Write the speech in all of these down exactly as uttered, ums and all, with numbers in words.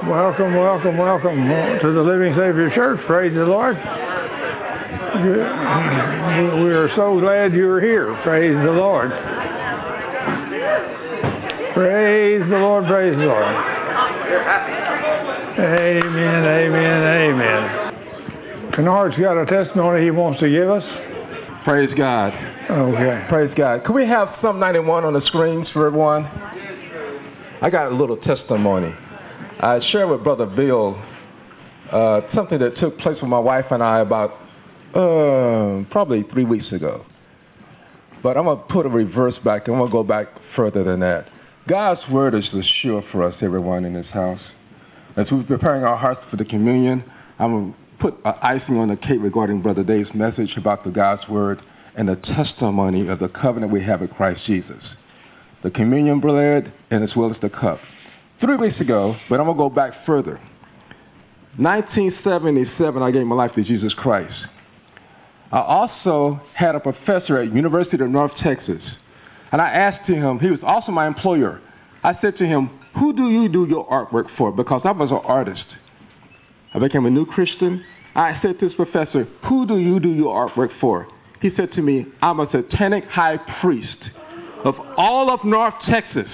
Welcome, welcome, welcome to the Living Savior Church. Praise the Lord. We are so glad you're here. Praise the Lord. Praise the Lord, praise the Lord. Amen, amen, amen. Kennard's got a testimony he wants to give us. Praise God. Okay. Praise God. Can we have Psalm ninety-one on the screens for everyone? I got a little testimony. I shared with Brother Bill uh, something that took place with my wife and I about uh, probably three weeks ago. But I'm going to put a reverse back. I'm going to go back further than that. God's word is sure for us, everyone in this house. As we're preparing our hearts for the communion, I'm going to put uh, icing on the cake regarding Brother Dave's message about the God's word and the testimony of the covenant we have with Christ Jesus. The communion bread and as well as the cup. Three weeks ago, but I'm going to go back further. nineteen seventy-seven, I gave my life to Jesus Christ. I also had a professor at University of North Texas, and I asked him, he was also my employer. I said to him, who do you do your artwork for? Because I was an artist. I became a new Christian. I said to this professor, who do you do your artwork for? He said to me, I'm a satanic high priest of all of North Texas.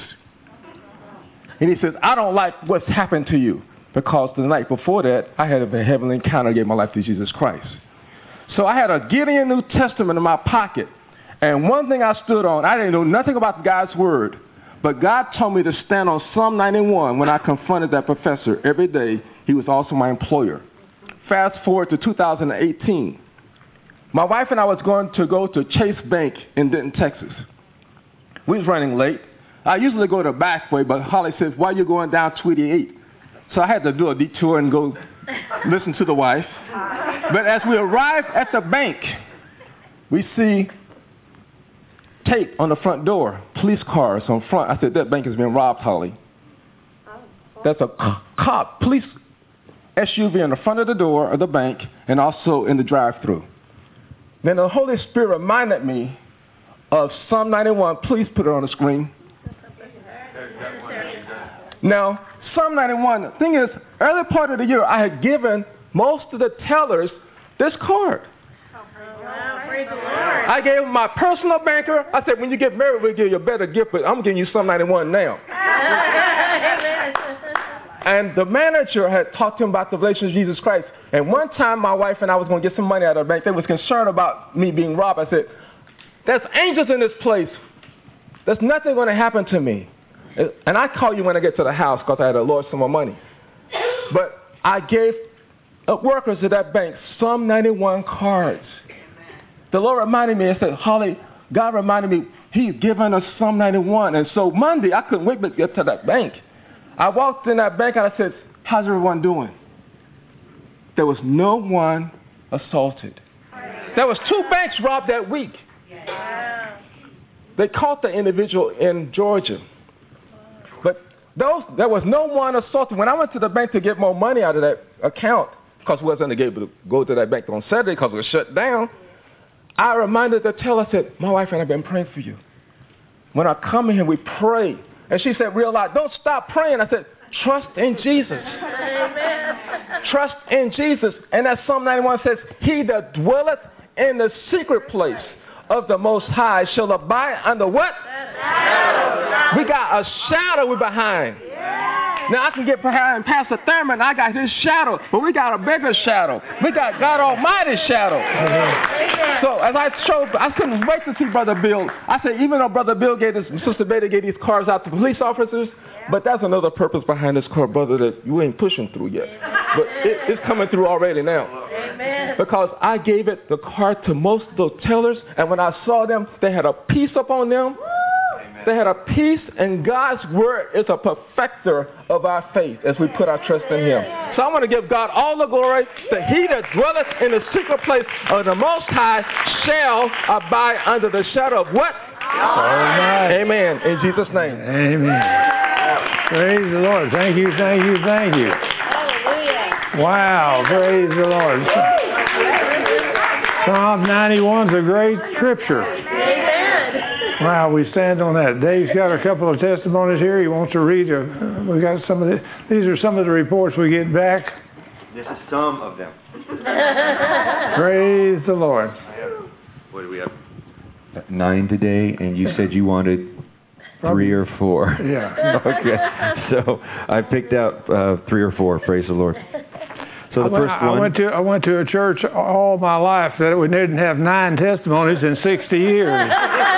And he says, I don't like what's happened to you. Because the night before that, I had a heavenly encounter and gave my life to Jesus Christ. So I had a Gideon New Testament in my pocket. And one thing I stood on, I didn't know nothing about God's word. But God told me to stand on Psalm ninety-one when I confronted that professor every day. He was also my employer. Fast forward to two thousand eighteen. My wife and I was going to go to Chase Bank in Denton, Texas. We was running late. I usually go the back way, but Holly says, why are you going down two eighty-eight? So I had to do a detour and go listen to the wife. But as we arrived at the bank, we see tape on the front door, police cars on front. I said, that bank has been robbed, Holly. That's a cop, police S U V in the front of the door of the bank and also in the drive-thru. Then the Holy Spirit reminded me of Psalm ninety-one. Please put it on the screen. Now, Psalm ninety-one, the thing is, early part of the year, I had given most of the tellers this card. Wow, praise the Lord. I gave my personal banker, I said, when you get married, we'll give you a better gift, but I'm giving you Psalm ninety-one now. And the manager had talked to him about the revelation of Jesus Christ. And one time, my wife and I was going to get some money out of the bank. They was concerned about me being robbed. I said, there's angels in this place. There's nothing going to happen to me. And I call you when I get to the house because I had to lord some more money. But I gave workers at that bank Psalm ninety-one cards. The Lord reminded me, I said, Holly, God reminded me, He's given us Psalm ninety-one. And so Monday, I couldn't wait to get to that bank. I walked in that bank and I said, how's everyone doing? There was no one assaulted. There was two banks robbed that week. They caught the individual in Georgia. But those, there was no one assaulted. When I went to the bank to get more money out of that account, because we wasn't able to go to that bank on Saturday because it was shut down, I reminded the teller, I said, my wife and I have been praying for you. When I come in here, we pray. And she said, real loud, don't stop praying. I said, trust in Jesus. Amen. Trust in Jesus. And that Psalm ninety-one says, he that dwelleth in the secret place of the Most High shall abide under what? We got a shadow we're behind. Now, I can get behind Pastor Thurman. I got his shadow, but we got a bigger shadow. We got God Almighty's shadow. So as I showed, I couldn't wait to see Brother Bill. I said, even though Brother Bill gave this, Sister Betty gave these cards out to police officers, but that's another purpose behind this card, brother, that you ain't pushing through yet. But it, it's coming through already now. Amen. Because I gave it, the card, to most of those tellers, and when I saw them, they had a peace upon them. They had a peace, and God's word is a perfecter of our faith as we put our trust in Him. So I want to give God all the glory that He that dwelleth in the secret place of the Most High shall abide under the shadow of what? Amen. Amen. In Jesus' name. Amen. Praise the Lord. Thank you, thank you, thank you. Hallelujah. Wow. Praise the Lord. Psalm ninety-one is a great scripture. Amen. Wow, we stand on that. Dave's got a couple of testimonies here. He wants to read. A, we got some of the. These are some of the reports we get back. This is some of them. Praise the Lord. What do we have? Nine today, and you said you wanted three or four. Yeah. Okay. So I picked out uh, three or four. Praise the Lord. So the I went, first one. I went to I went to a church all my life that we didn't have nine testimonies in sixty years.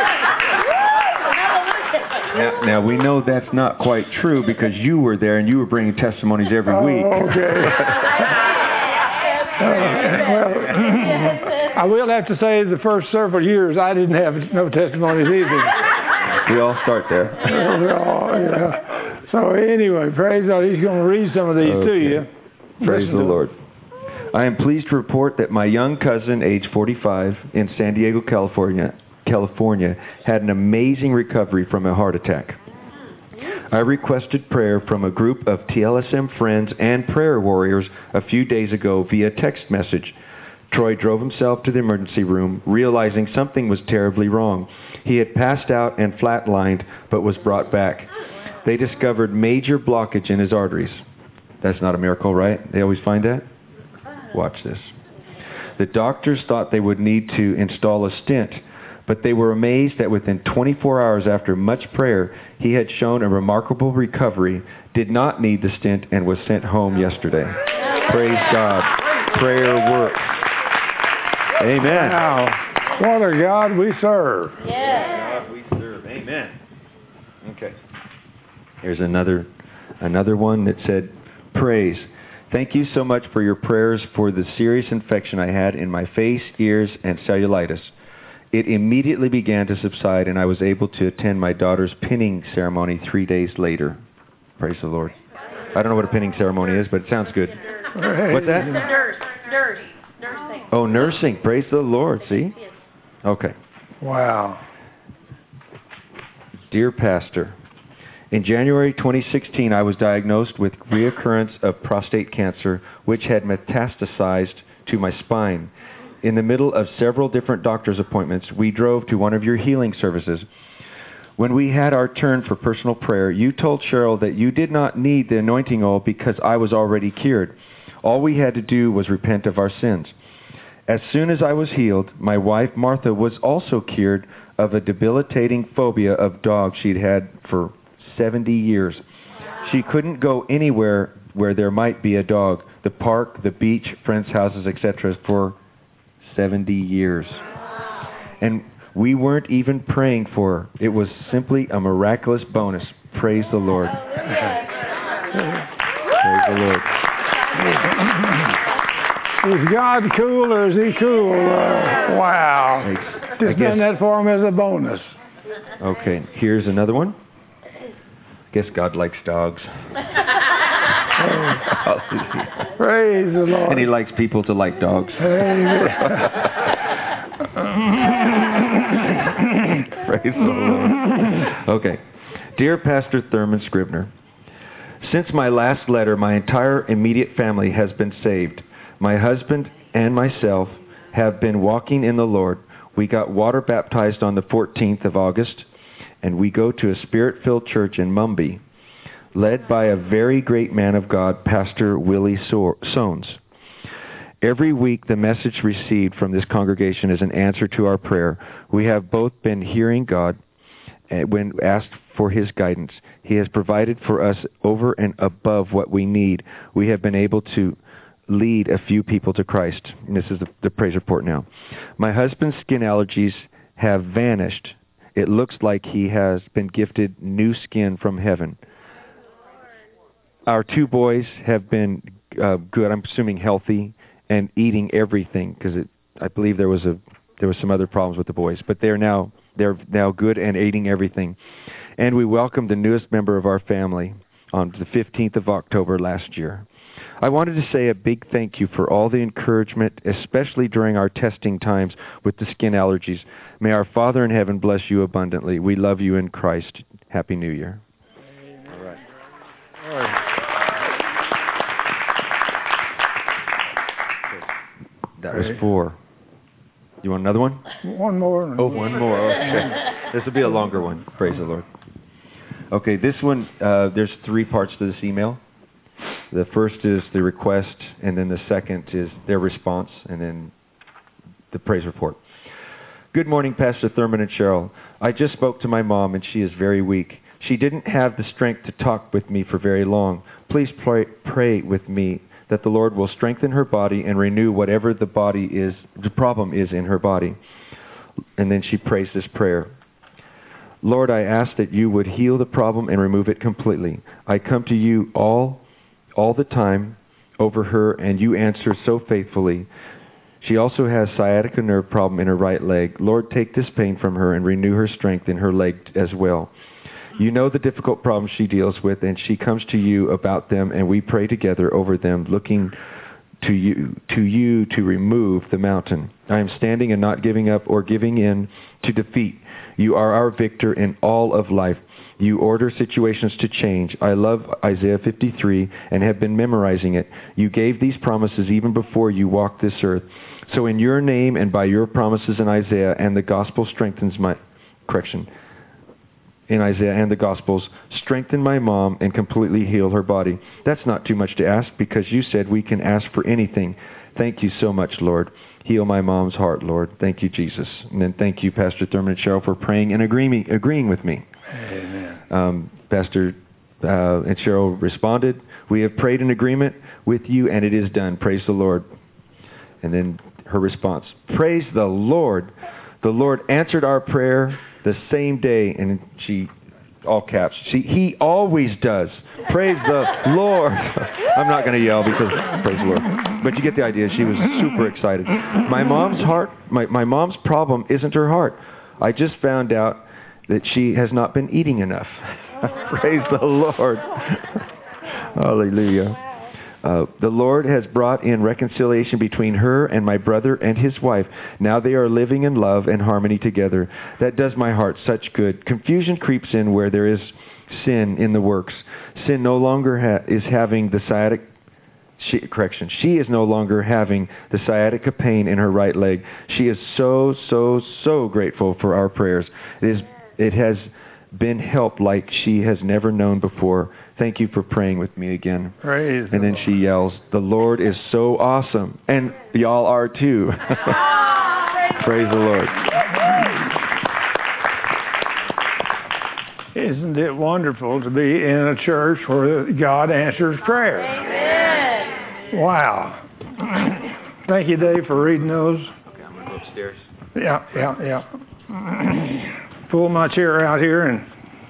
Now, now we know that's not quite true because you were there and you were bringing testimonies every Oh, week. okay. uh, well, I will have to say the first several years I didn't have no testimonies either. We all start there. Oh, yeah. So anyway, praise God. He's going to read some of these Okay. to you. Praise Listen the to Lord. I am pleased to report that my young cousin, age forty-five, in San Diego, California, California, had an amazing recovery from a heart attack. I requested prayer from a group of T L S M friends and prayer warriors a few days ago via text message. Troy drove himself to the emergency room, realizing something was terribly wrong. He had passed out and flatlined, but was brought back. They discovered major blockage in his arteries. That's not a miracle, right? They always find that? Watch this. The doctors thought they would need to install a stent, but they were amazed that within twenty-four hours after much prayer, he had shown a remarkable recovery, did not need the stent, and was sent home yesterday. Praise God. Prayer works. Amen. Wow. What a God we serve. Yeah. God we serve. Amen. Okay. Here's another another one that said, praise. Thank you so much for your prayers for the serious infection I had in my face, ears, and cellulitis. It immediately began to subside, and I was able to attend my daughter's pinning ceremony three days later. Praise the Lord. I don't know what a pinning ceremony is, but it sounds good. What's that? Nurse. Nurse. Nursing. Oh, nursing. Praise the Lord. See? Okay. Wow. Dear Pastor, in January twenty sixteen, I was diagnosed with reoccurrence of prostate cancer, which had metastasized to my spine. In the middle of several different doctor's appointments, we drove to one of your healing services. When we had our turn for personal prayer, you told Cheryl that you did not need the anointing oil because I was already cured. All we had to do was repent of our sins. As soon as I was healed, my wife Martha was also cured of a debilitating phobia of dogs she'd had for seventy years. She couldn't go anywhere where there might be a dog, the park, the beach, friends' houses, et cetera, for seventy years. And we weren't even praying for her. It was simply a miraculous bonus. Praise the Lord. Praise the Lord. Is God cool or is he cool? Uh, wow. I, I Just guess, done that for him as a bonus. okay, here's another one. Guess God likes dogs. Praise the Lord. And he likes people to like dogs. Amen. Praise the Lord. Okay. Dear Pastor Thurman Scribner, since my last letter, my entire immediate family has been saved. My husband and myself have been walking in the Lord. We got water baptized on the fourteenth of August, and we go to a spirit-filled church in Mumbai, led by a very great man of God, Pastor Willie Soanes. Every week, the message received from this congregation is an answer to our prayer. We have both been hearing God when asked for his guidance. He has provided for us over and above what we need. We have been able to lead a few people to Christ. And this is the, the praise report now. My husband's skin allergies have vanished. It looks like he has been gifted new skin from heaven. Our two boys have been uh, good, I'm assuming healthy, and eating everything, because I believe there was a there was some other problems with the boys, but they're now they're now good and eating everything. And we welcomed the newest member of our family on the fifteenth of October last year. I wanted to say a big thank you for all the encouragement, especially during our testing times with the skin allergies. May our Father in heaven bless you abundantly. We love you in Christ. Happy New Year. All right. All right. That was four. You want another one? One more. Oh, one more. Okay. This will be a longer one. Praise the Lord. Okay, this one, uh, there's three parts to this email. The first is the request, and then the second is their response, and then the praise report. Good morning, Pastor Thurman and Cheryl. I just spoke to my mom, and she is very weak. She didn't have the strength to talk with me for very long. Please pray, pray with me that the Lord will strengthen her body and renew whatever the body is, the problem is in her body. And then she prays this prayer. Lord, I ask that you would heal the problem and remove it completely. I come to you all, all the time over her, and you answer so faithfully. She also has sciatica nerve problem in her right leg. Lord, take this pain from her and renew her strength in her leg as well. You know the difficult problems she deals with, and she comes to you about them, and we pray together over them, looking to you to you to remove the mountain. I am standing and not giving up or giving in to defeat. You are our victor in all of life. You order situations to change. I love Isaiah fifty-three and have been memorizing it. You gave these promises even before you walked this earth. So in your name and by your promises in Isaiah and the gospel strengthens my, correction, in Isaiah and the Gospels, strengthen my mom and completely heal her body. That's not too much to ask because you said we can ask for anything. Thank you so much, Lord. Heal my mom's heart, Lord. Thank you, Jesus. And then thank you, Pastor Thurman and Cheryl, for praying and agreeing, agreeing with me. Amen. Um, Pastor uh, and Cheryl responded, we have prayed in agreement with you and it is done. Praise the Lord. And then her response, praise the Lord. The Lord answered our prayer the same day, and she, all caps, she, he always does. Praise the Lord. I'm not going to yell because, praise the Lord. But you get the idea. She was super excited. My mom's heart, my, my mom's problem isn't her heart. I just found out that she has not been eating enough. Praise the Lord. Hallelujah. Uh, the Lord has brought in reconciliation between her and my brother and his wife. Now they are living in love and harmony together. That does my heart such good. Confusion creeps in where there is sin in the works. Sin no longer ha- is having the sciatic, she, correction, she is no longer having the sciatica pain in her right leg. She is so, so, so grateful for our prayers. It is, it has been helped like she has never known before. Thank you for praying with me again. Praise and then the she yells, the Lord is so awesome. And y'all are too. Praise the Lord. Isn't it wonderful to be in a church where God answers prayer? Amen. Wow. Thank you, Dave, for reading those. Okay, I'm going to go upstairs. Yeah, yeah, yeah. Pull my chair out here and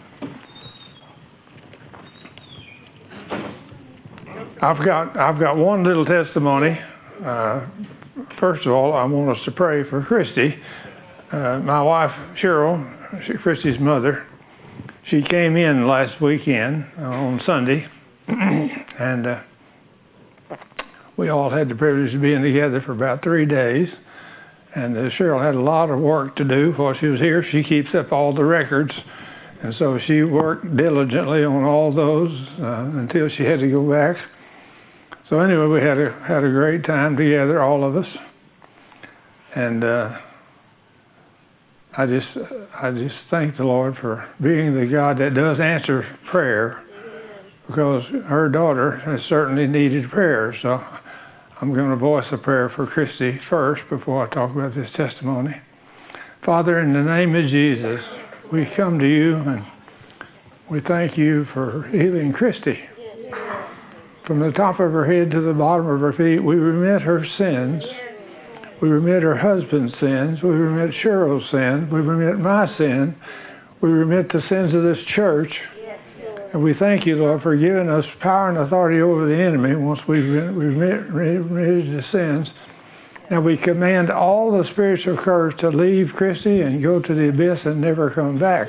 I've got I've got one little testimony. Uh, first of all, I want us to pray for Christy. Uh, my wife Cheryl, she, Christy's mother, she came in last weekend uh, on Sunday, and uh, we all had the privilege of being together for about three days. And uh, Cheryl had a lot of work to do while she was here. She keeps up all the records, and so she worked diligently on all those uh, until she had to go back. So anyway, we had a had a great time together, all of us, and uh, I just I just thank the Lord for being the God that does answer prayer, because her daughter has certainly needed prayer. So I'm going to voice a prayer for Christy first before I talk about this testimony. Father, in the name of Jesus, we come to you and we thank you for healing Christy. From the top of her head to the bottom of her feet, we remit her sins. We remit her husband's sins. We remit Cheryl's sins. We remit my sin. We remit the sins of this church. And we thank you, Lord, for giving us power and authority over the enemy once we've remitted the sins. Now we command all the spiritual curse to leave Christy and go to the abyss and never come back.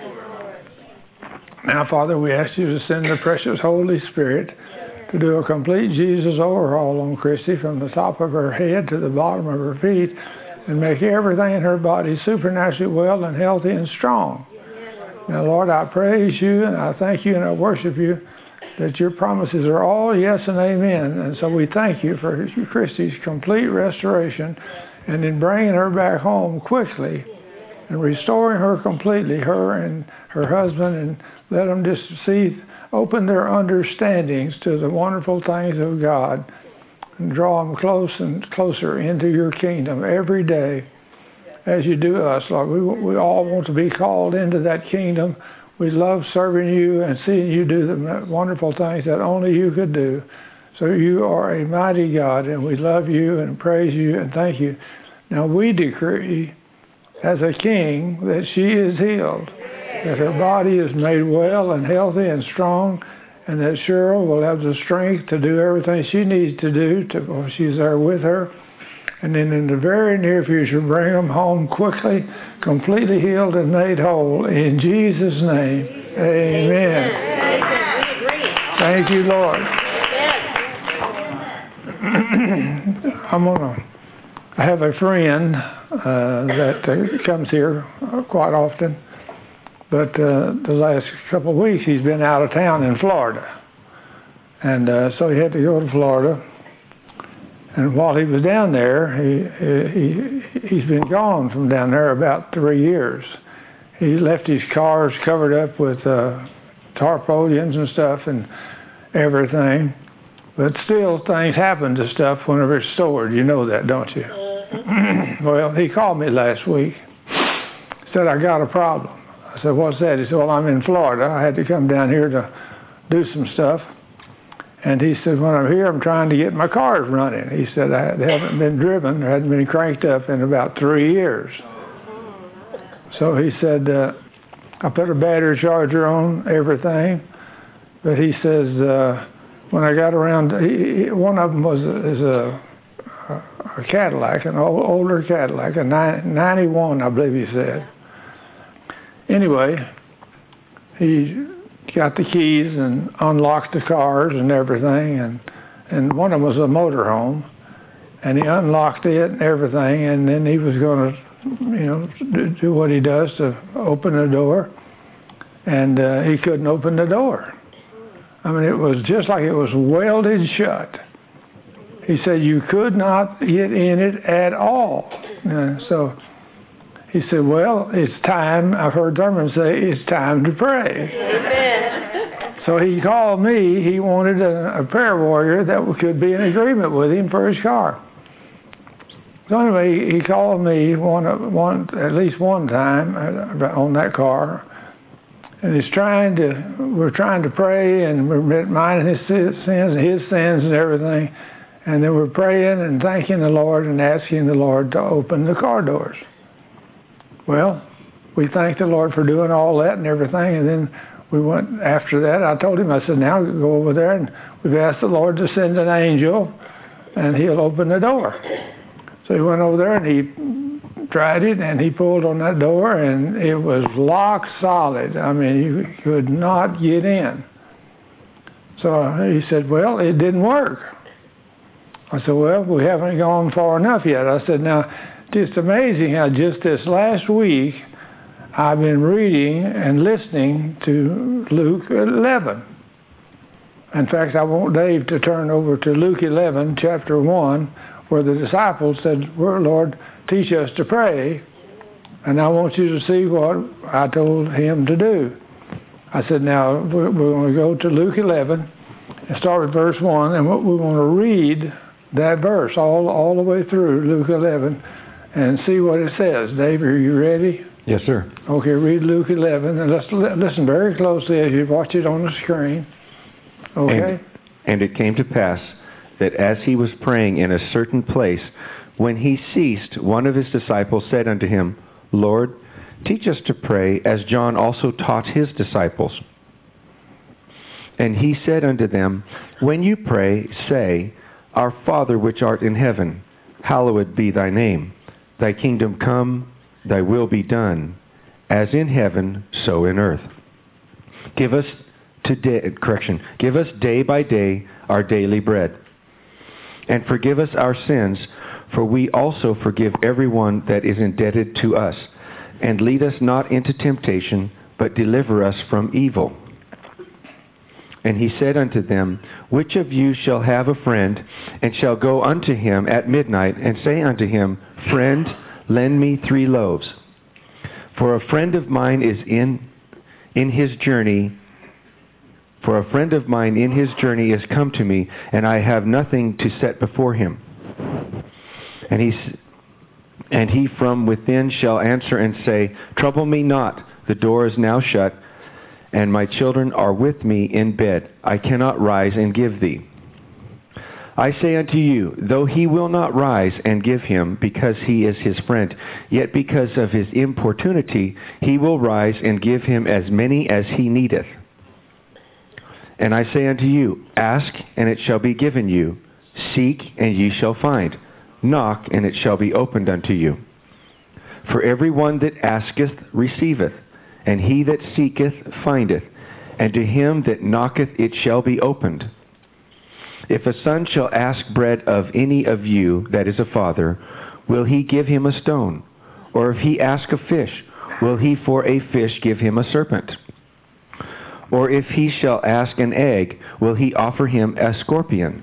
Now, Father, we ask you to send the precious Holy Spirit to do a complete Jesus overhaul on Christy from the top of her head to the bottom of her feet and make everything in her body supernaturally well and healthy and strong. Now, Lord, I praise you and I thank you and I worship you that your promises are all yes and amen. And so we thank you for Christy's complete restoration and in bringing her back home quickly and restoring her completely, her and her husband, and let them just see, open their understandings to the wonderful things of God, and draw them close and closer into your kingdom every day as you do us, Lord. We, we all want to be called into that kingdom. We love serving you and seeing you do the wonderful things that only you could do. So you are a mighty God, and we love you and praise you and thank you. Now we decree as a king that she is healed, that her body is made well and healthy and strong, and that Cheryl will have the strength to do everything she needs to do to, well, she's there with her. And then in the very near future, bring them home quickly, completely healed and made whole. In Jesus' name, amen. Amen. Thank you, Lord. I'm going to I have a friend uh, that uh, comes here uh, quite often, but uh, the last couple of weeks he's been out of town in Florida. And uh, so he had to go to Florida. And while he was down there, he, he, he's been gone from down there about three years. He left his cars covered up with uh, tarpaulins and stuff and everything. But still, things happen to stuff whenever it's stored. You know that, don't you? Well, he called me last week. Said, I got a problem. I said, what's that? He said, well, I'm in Florida. I had to come down here to do some stuff. And he said, when I'm here, I'm trying to get my cars running. He said, I haven't been driven, or hadn't been cranked up in about three years. So he said, uh, I put a battery charger on everything. But he says, uh, when I got around, he, he, one of them was is a, a Cadillac, an old, older Cadillac, a ninety-one, I believe he said. Anyway, he got the keys and unlocked the cars and everything, and and one of them was a motorhome, and he unlocked it and everything, and then he was going to, you know, do, do what he does to open the door, and uh, he couldn't open the door. I mean, it was just like it was welded shut. He said you could not get in it at all. And so he said, well, it's time. I've heard Thurman say it's time to pray. Amen. So he called me. He wanted a, a prayer warrior that could be in agreement with him for his car. So anyway, he called me one, one, at least one time on that car. And he's trying to, we're trying to pray, and we're reminding his sins and his sins and everything. And then we're praying and thanking the Lord and asking the Lord to open the car doors. Well, we thanked the Lord for doing all that and everything. And then we went, after that, I told him, I said, now go over there, and we've asked the Lord to send an angel, and he'll open the door. So he went over there, and he tried it, and he pulled on that door, and it was lock solid. I mean, you could not get in. So he said, well, it didn't work. I said, well, we haven't gone far enough yet. I said, now, just amazing how just this last week I've been reading and listening to Luke eleven. In fact, I want Dave to turn over to Luke eleven, chapter one, where the disciples said, well, Lord, teach us to pray, and I want you to see what I told him to do. I said, now, we're going to go to Luke eleven and start with verse one, and we want to read that verse all, all the way through Luke eleven and see what it says. Dave, are you ready? Yes, sir. Okay, read Luke eleven, and let's listen very closely as you watch it on the screen. Okay? And, and it came to pass that as he was praying in a certain place, when he ceased, one of his disciples said unto him, Lord, teach us to pray, as John also taught his disciples. And he said unto them, when you pray, say, Our Father which art in heaven, hallowed be thy name. Thy kingdom come, thy will be done, as in heaven, so in earth. Give us today, correction, give us day by day our daily bread. And forgive us our sins, for we also forgive everyone that is indebted to us. And lead us not into temptation, but deliver us from evil. And he said unto them, which of you shall have a friend, and shall go unto him at midnight, and say unto him, Friend, lend me three loaves? For a friend of mine is in in his journey. For a friend of mine in his journey is come to me, and I have nothing to set before him. And he, and he from within shall answer and say, Trouble me not, the door is now shut, and my children are with me in bed. I cannot rise and give thee. I say unto you, though he will not rise and give him, because he is his friend, yet because of his importunity he will rise and give him as many as he needeth. And I say unto you, Ask, and it shall be given you. Seek, and ye shall find. Knock, and it shall be opened unto you. For every one that asketh receiveth, and he that seeketh findeth, and to him that knocketh it shall be opened. If a son shall ask bread of any of you that is a father, will he give him a stone? Or if he ask a fish, will he for a fish give him a serpent? Or if he shall ask an egg, will he offer him a scorpion?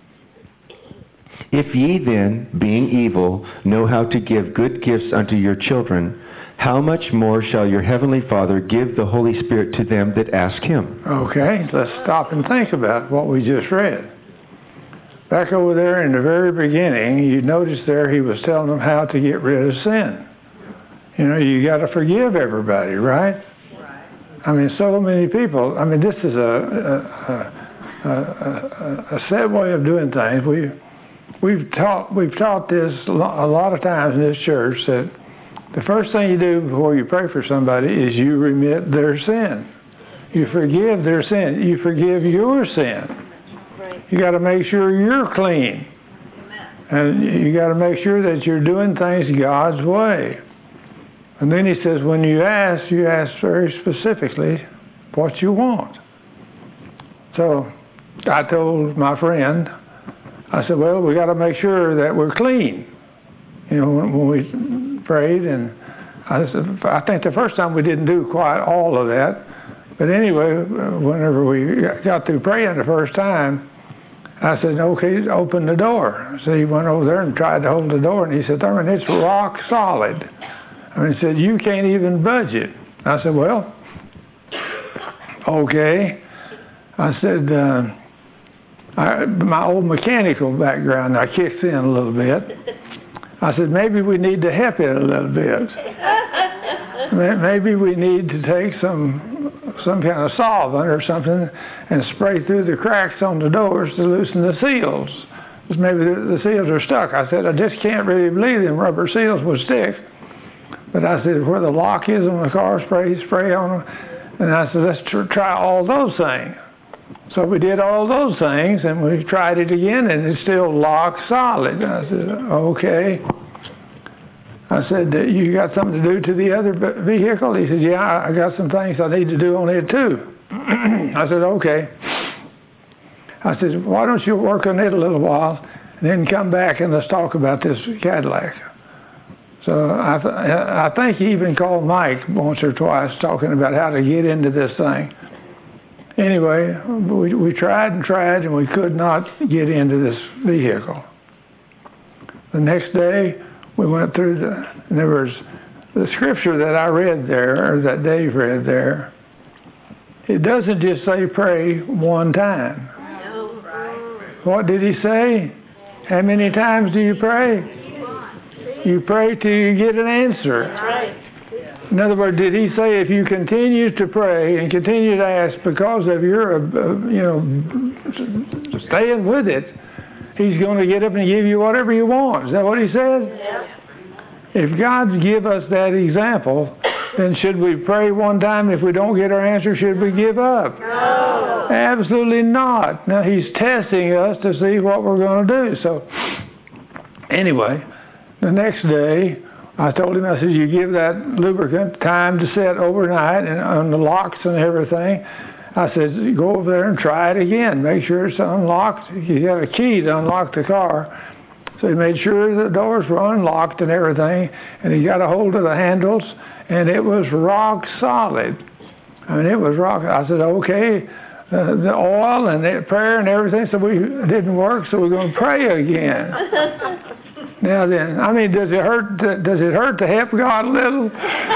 If ye then, being evil, know how to give good gifts unto your children, how much more shall your heavenly Father give the Holy Spirit to them that ask him? Okay, let's stop and think about what we just read. Back over there in the very beginning, you notice there he was telling them how to get rid of sin. You know, you got to forgive everybody, right? I mean, so many people. I mean, this is a a, a, a, a set way of doing things. We we've taught we've taught this a lot of times in this church that the first thing you do before you pray for somebody is you remit their sin. You forgive their sin. You forgive your sin. You got to make sure you're clean, and you got to make sure that you're doing things God's way. And then he says, when you ask, you ask very specifically what you want. So I told my friend, I said, well, we got to make sure that we're clean. You know, when, when we prayed, and I said, I think the first time we didn't do quite all of that. But anyway, whenever we got through praying the first time, I said, okay, open the door. So he went over there and tried to hold the door, and he said, Thurman, it's rock solid. And he said, you can't even budge it. I said, well, okay. I said, uh, I, my old mechanical background, I kicked in a little bit. I said, maybe we need to help it a little bit. Maybe we need to take some some kind of solvent or something and spray through the cracks on the doors to loosen the seals. Because maybe the, the seals are stuck. I said, I just can't really believe them rubber seals would stick. But I said, where the lock is on the car, spray, spray on them. And I said, let's tr- try all those things. So we did all those things, and we tried it again, and it's still locked solid. I said, okay. I said, you got something to do to the other vehicle? He said, yeah, I got some things I need to do on it too. I said, okay. I said, why don't you work on it a little while, and then come back and let's talk about this Cadillac. So I, th- I think he even called Mike once or twice talking about how to get into this thing. Anyway, we, we tried and tried, and we could not get into this vehicle. The next day, we went through the, and there was the scripture that I read there, or that Dave read there. It doesn't just say pray one time. What did he say? How many times do you pray? You pray till you get an answer. In other words, did he say if you continue to pray and continue to ask because of your, uh, you know, staying with it, he's going to get up and give you whatever you want. Is that what he said? Yeah. If God give us that example, then should we pray one time? If we don't get our answer, should we give up? No. Absolutely not. Now, he's testing us to see what we're going to do. So, anyway, the next day, I told him, I said, you give that lubricant time to set overnight and on the locks and everything. I said, go over there and try it again. Make sure it's unlocked. You got a key to unlock the car. So he made sure the doors were unlocked and everything, and he got a hold of the handles, and it was rock solid. I mean, it was rock. I said, okay, uh, the oil and the prayer and everything, so we it didn't work, so we're going to pray again. Now then, I mean, does it hurt? To, does it hurt to help God a little?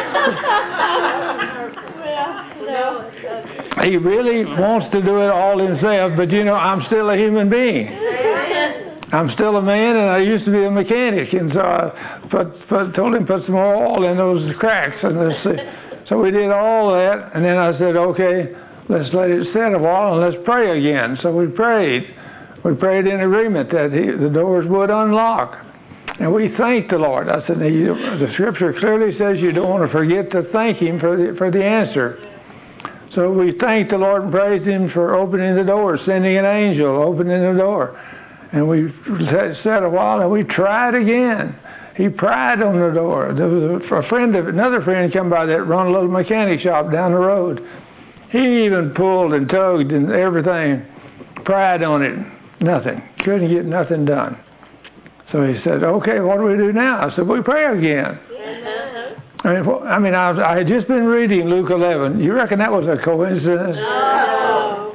He really wants to do it all himself, but you know, I'm still a human being. I'm still a man, and I used to be a mechanic, and so I put, put, told him put some more oil in those cracks, and let's see. So we did all that, and then I said, okay, let's let it set a while, and let's pray again. So we prayed. We prayed in agreement that he, the doors would unlock. And we thanked the Lord. I said, the Scripture clearly says you don't want to forget to thank Him for the, for the answer. So we thanked the Lord and praised Him for opening the door, sending an angel, opening the door. And we sat a while, and we tried again. He pried on the door. There was a friend of another friend come by that run a little mechanic shop down the road. He even pulled and tugged and everything, pried on it. Nothing. Couldn't get nothing done. So he said, okay, what do we do now? I said, we pray again. I mean, I, mean I, was, I had just been reading Luke eleven. You reckon that was a coincidence? No.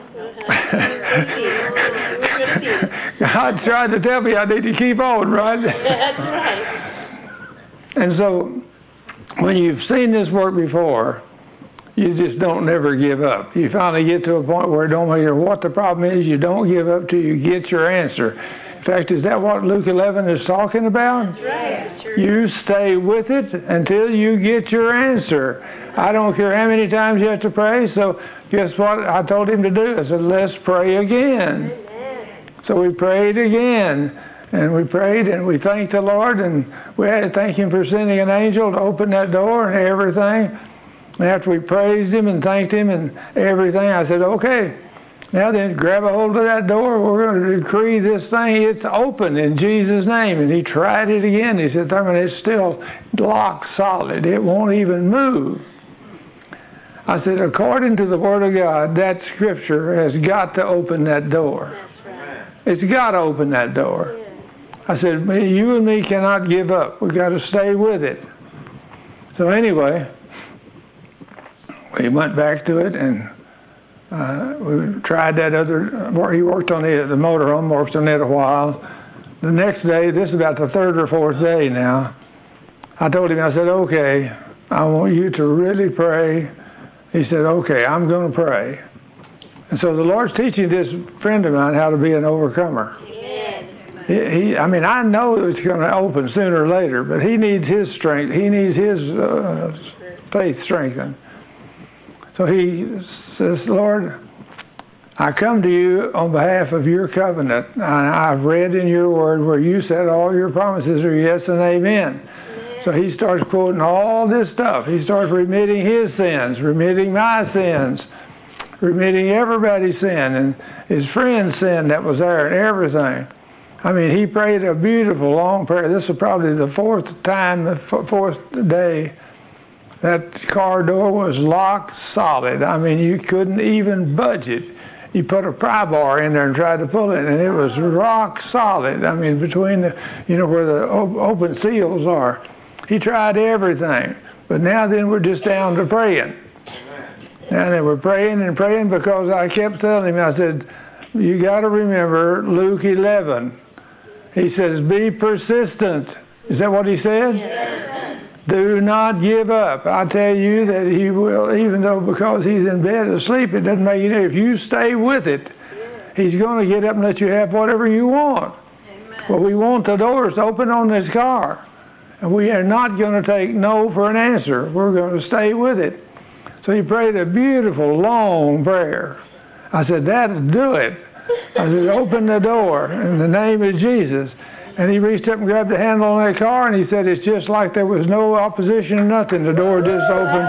God tried to tell me I need to keep on, right? That's right. And so, when you've seen this work before, you just don't never give up. You finally get to a point where it don't matter what the problem is, you don't give up till you get your answer. In fact, is that what Luke eleven is talking about? That's right. Sure. You stay with it until you get your answer. I don't care how many times you have to pray. So guess what I told him to do? I said, let's pray again. Amen. So we prayed again. And we prayed and we thanked the Lord. And we had to thank Him for sending an angel to open that door and everything. And after we praised Him and thanked Him and everything, I said, okay, now then, grab a hold of that door. We're going to decree this thing. It's open in Jesus' name. And he tried it again. He said, Thurman, it's still locked solid. It won't even move. I said, according to the Word of God, that Scripture has got to open that door. That's right. It's got to open that door. Yeah. I said, you and me cannot give up. We've got to stay with it. So anyway, we went back to it, and uh, we tried that other, where he worked on the, the motorhome, worked on it a while. The next day, this is about the third or fourth day now, I told him, I said, okay, I want you to really pray. He said, okay, I'm going to pray. And so the Lord's teaching this friend of mine how to be an overcomer. He, he, I mean, I know it's going to open sooner or later, but he needs his strength. He needs his uh, faith strengthened. So he says, Lord, I come to you on behalf of your covenant. And I've read in your word where you said all your promises are yes and amen. Amen. So he starts quoting all this stuff. He starts remitting his sins, remitting my sins, remitting everybody's sin, and his friend's sin that was there and everything. I mean, he prayed a beautiful, long prayer. This is probably the fourth time, the fourth day, that car door was locked solid. I mean, you couldn't even budge it. You put a pry bar in there and tried to pull it, and it was rock solid. I mean, between the, you know, where the op- open seals are. He tried everything. But now then we're just down to praying. And then we're praying and praying because I kept telling him, I said, you got to remember Luke eleven. He says, be persistent. Is that what he said? Yes. Do not give up. I tell you that he will, even though because he's in bed asleep, it doesn't make any difference. If you stay with it, he's going to get up and let you have whatever you want. Amen. Well, we want the doors open on this car. And we are not going to take no for an answer. We're going to stay with it. So he prayed a beautiful, long prayer. I said, that'll do it. I said, open the door in the name of Jesus. And he reached up and grabbed the handle on that car, and he said, it's just like there was no opposition or nothing. The door just opened.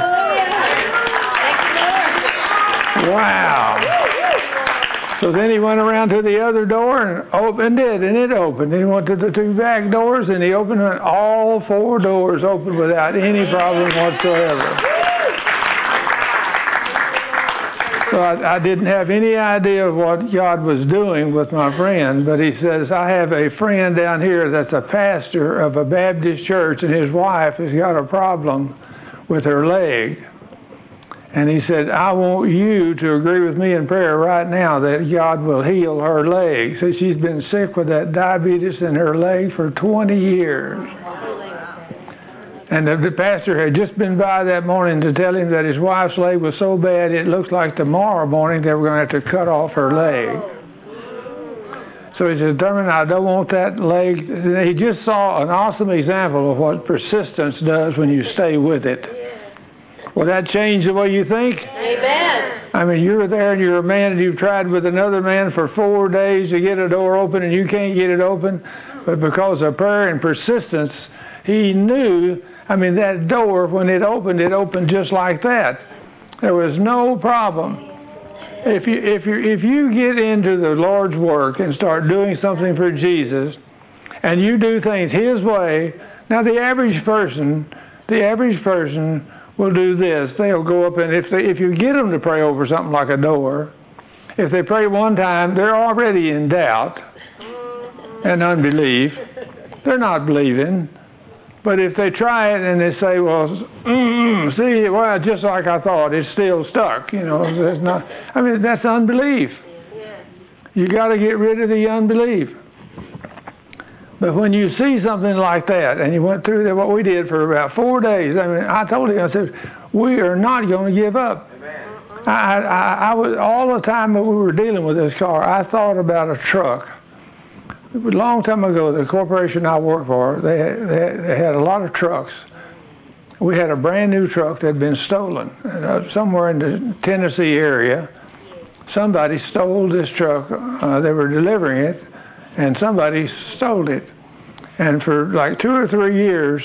Wow. So then he went around to the other door and opened it, and it opened. He went to the two back doors, and he opened it. All four doors opened without any problem whatsoever. So I, I didn't have any idea of what God was doing with my friend, but he says, I have a friend down here that's a pastor of a Baptist church, and his wife has got a problem with her leg. And he said, I want you to agree with me in prayer right now that God will heal her leg. So she's been sick with that diabetes in her leg for twenty years. And the, the pastor had just been by that morning to tell him that his wife's leg was so bad it looks like tomorrow morning they were going to have to cut off her leg. So he's determined, I don't want that leg. He just saw an awesome example of what persistence does when you stay with it. Will that change the way you think? Amen. I mean, you're there and you're a man and you've tried with another man for four days to get a door open and you can't get it open. But because of prayer and persistence, he knew, I mean, that door, when it opened, it opened just like that. There was no problem. If you, if you, if you get into the Lord's work and start doing something for Jesus and you do things His way, now the average person, the average person will do this. They'll go up and if they, if you get them to pray over something like a door, if they pray one time, they're already in doubt and unbelief. They're not believing. But if they try it and they say, well, mm, see, well, just like I thought, it's still stuck. You know, that's not. I mean, that's unbelief. You got to get rid of the unbelief. But when you see something like that, and you went through that, what we did for about four days, I mean, I told him, I said, we are not going to give up. I, I, I was all the time that we were dealing with this car, I thought about a truck. A long time ago, the corporation I worked for, they had, they had, they had a lot of trucks. We had a brand new truck that had been stolen uh, somewhere in the Tennessee area. Somebody stole this truck. Uh, they were delivering it. And somebody stole it. And for like two or three years,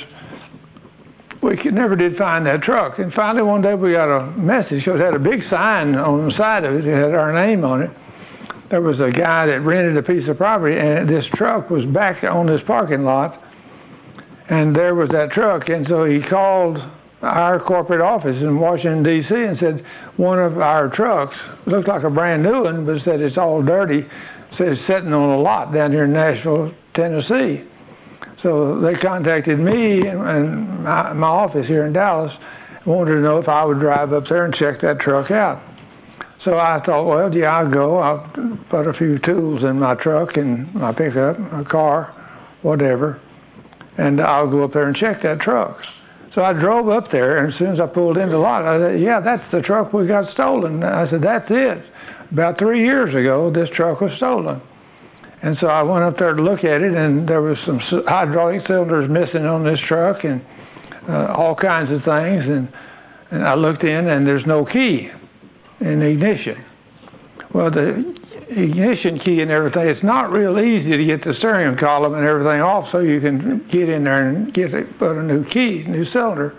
we could, never did find that truck. And finally one day we got a message. It had a big sign on the side of it. It had our name on it. There was a guy that rented a piece of property, and this truck was back on this parking lot. And there was that truck. And so he called our corporate office in Washington, D C and said, one of our trucks looked like a brand new one, but said it's all dirty. So it's sitting on a lot down here in Nashville, Tennessee. So they contacted me and, and my, my office here in Dallas, wanted to know if I would drive up there and check that truck out. So I thought, well, yeah, I'll go. I'll put a few tools in my truck and my pickup, my car, whatever, and I'll go up there and check that truck. So I drove up there, and as soon as I pulled into the lot, I said, yeah, that's the truck we got stolen. I said, that's it. About three years ago, this truck was stolen. And so I went up there to look at it, and there was some hydraulic cylinders missing on this truck and uh, all kinds of things. And, and I looked in, and there's no key in the ignition. Well, the ignition key and everything, it's not real easy to get the steering column and everything off so you can get in there and get it, put a new key, new cylinder.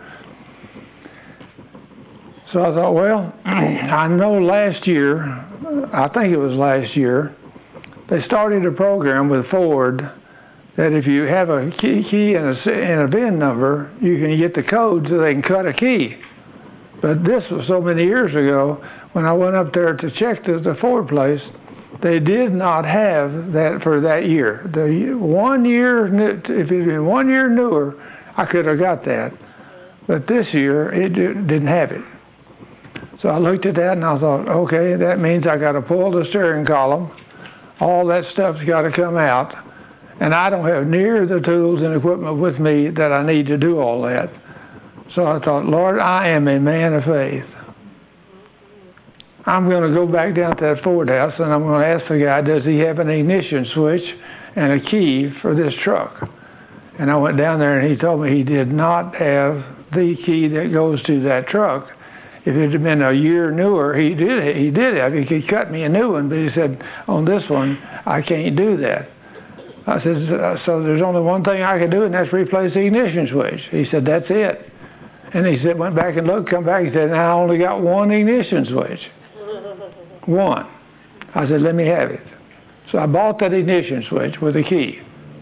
So I thought, well, I know last year, I think it was last year, they started a program with Ford that if you have a key, key and, a, and a V I N number, you can get the code so they can cut a key. But this was so many years ago, when I went up there to check the, the Ford place, they did not have that for that year. The one year, if it had been one year newer, I could have got that. But this year, it didn't have it. So I looked at that and I thought, okay, that means I got to pull the steering column. All that stuff's got to come out. And I don't have near the tools and equipment with me that I need to do all that. So I thought, Lord, I am a man of faith. I'm going to go back down to that Ford house and I'm going to ask the guy, does he have an ignition switch and a key for this truck? And I went down there and he told me he did not have the key that goes to that truck. If it had been a year newer, he did he did have. He could cut me a new one, but he said, on this one, I can't do that. I said, so there's only one thing I can do, and that's replace the ignition switch. He said, that's it. And he said, went back and looked, come back, and said, now I only got one ignition switch. One. I said, let me have it. So I bought that ignition switch with a key.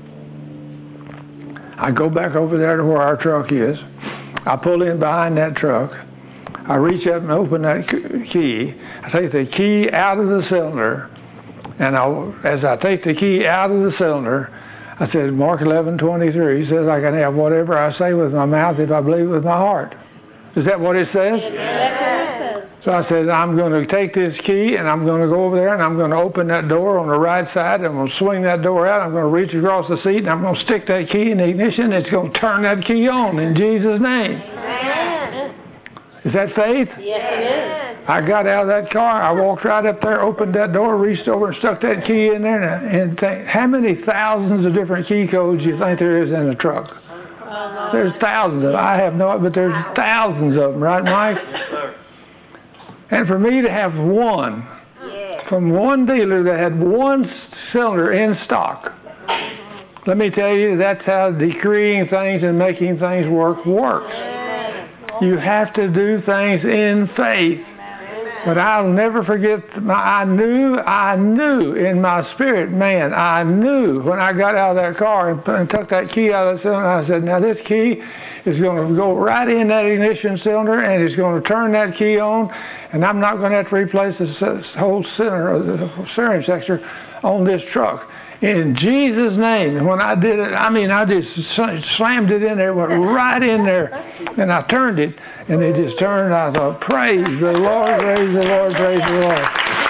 I go back over there to where our truck is. I pull in behind that truck. I reach up and open that key. I take the key out of the cylinder, and I, as I take the key out of the cylinder, I said, Mark eleven twenty-three says I can have whatever I say with my mouth if I believe with my heart. Is that what it says? Yes. So I said, I'm going to take this key and I'm going to go over there and I'm going to open that door on the right side. I'm going to swing that door out. I'm going to reach across the seat and I'm going to stick that key in the ignition. It's going to turn that key on in Jesus' name. Amen. Is that faith? Yes, it is. I got out of that car. I walked right up there, opened that door, reached over and stuck that key in there. And, and think, how many thousands of different key codes do you think there is in a truck? There's thousands of them. I have no, but there's thousands of them, right, Mike? And for me to have one from one dealer that had one cylinder in stock, let me tell you, that's how decreeing things and making things work works. You have to do things in faith. But I'll never forget, my, I knew, I knew in my spirit, man, I knew when I got out of that car and, and took that key out of the cylinder, I said, now this key is going to go right in that ignition cylinder and it's going to turn that key on, and I'm not going to have to replace the whole cylinder, the steering sector on this truck. In Jesus' name. And when I did it, I mean, I just slammed it in there, went right in there, and I turned it, and it just turned. I thought, praise the Lord, praise the Lord, praise the Lord.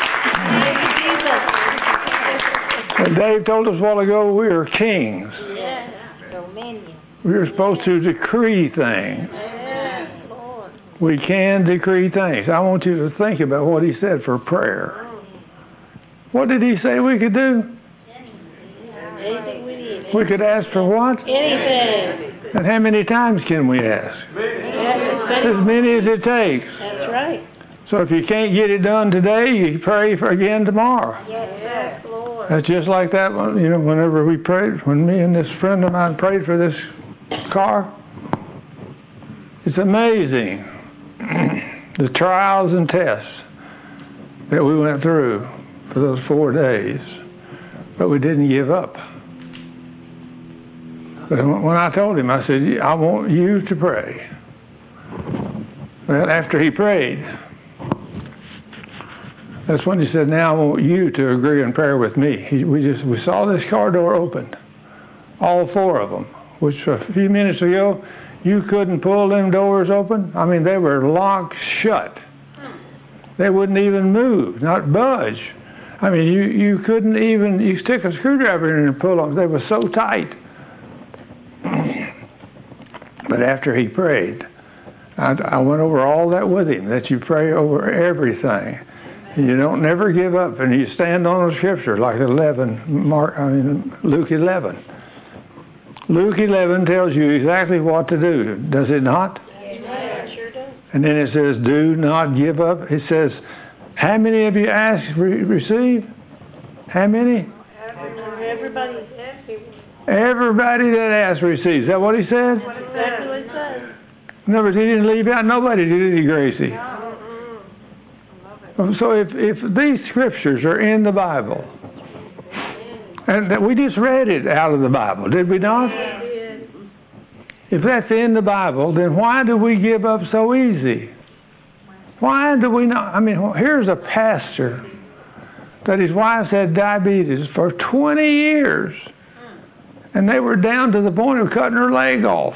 And Dave told us a while ago we are kings. We are supposed to decree things. We can decree things. I want you to think about what he said for prayer. What did he say we could do? Anything we need. We could ask for what? Anything. And how many times can we ask? As many as it takes. That's right. So if you can't get it done today, you pray for again tomorrow. Yes, Lord. That's just like that one, you know, whenever we prayed, when me and this friend of mine prayed for this car, it's amazing the trials and tests that we went through for those four days. But we didn't give up. But when I told him, I said, I want you to pray. Well, after he prayed, that's when he said, now I want you to agree in prayer with me. He, we just we saw this car door open, all four of them, which a few minutes ago, you couldn't pull them doors open. I mean, they were locked shut. They wouldn't even move, not budge. I mean, you, you couldn't even, you stick a screwdriver in and pull them. They were so tight. But after he prayed, I, I went over all that with him, that you pray over everything. And you don't never give up, and you stand on the scripture like eleven, Mark, I mean, Luke eleven. Luke eleven tells you exactly what to do, does it not? Amen. Sure does. And then it says, do not give up. It says, how many of you ask, re- receive? How many? Everybody asking. Everybody that asks receives. Is that what he said? Exactly what it says. In other words, he didn't leave out nobody, did he, Gracie? So if, if these scriptures are in the Bible, and that we just read it out of the Bible, did we not? If that's in the Bible, then why do we give up so easy? Why do we not? I mean, here's a pastor that his wife had diabetes for twenty years, and they were down to the point of cutting her leg off.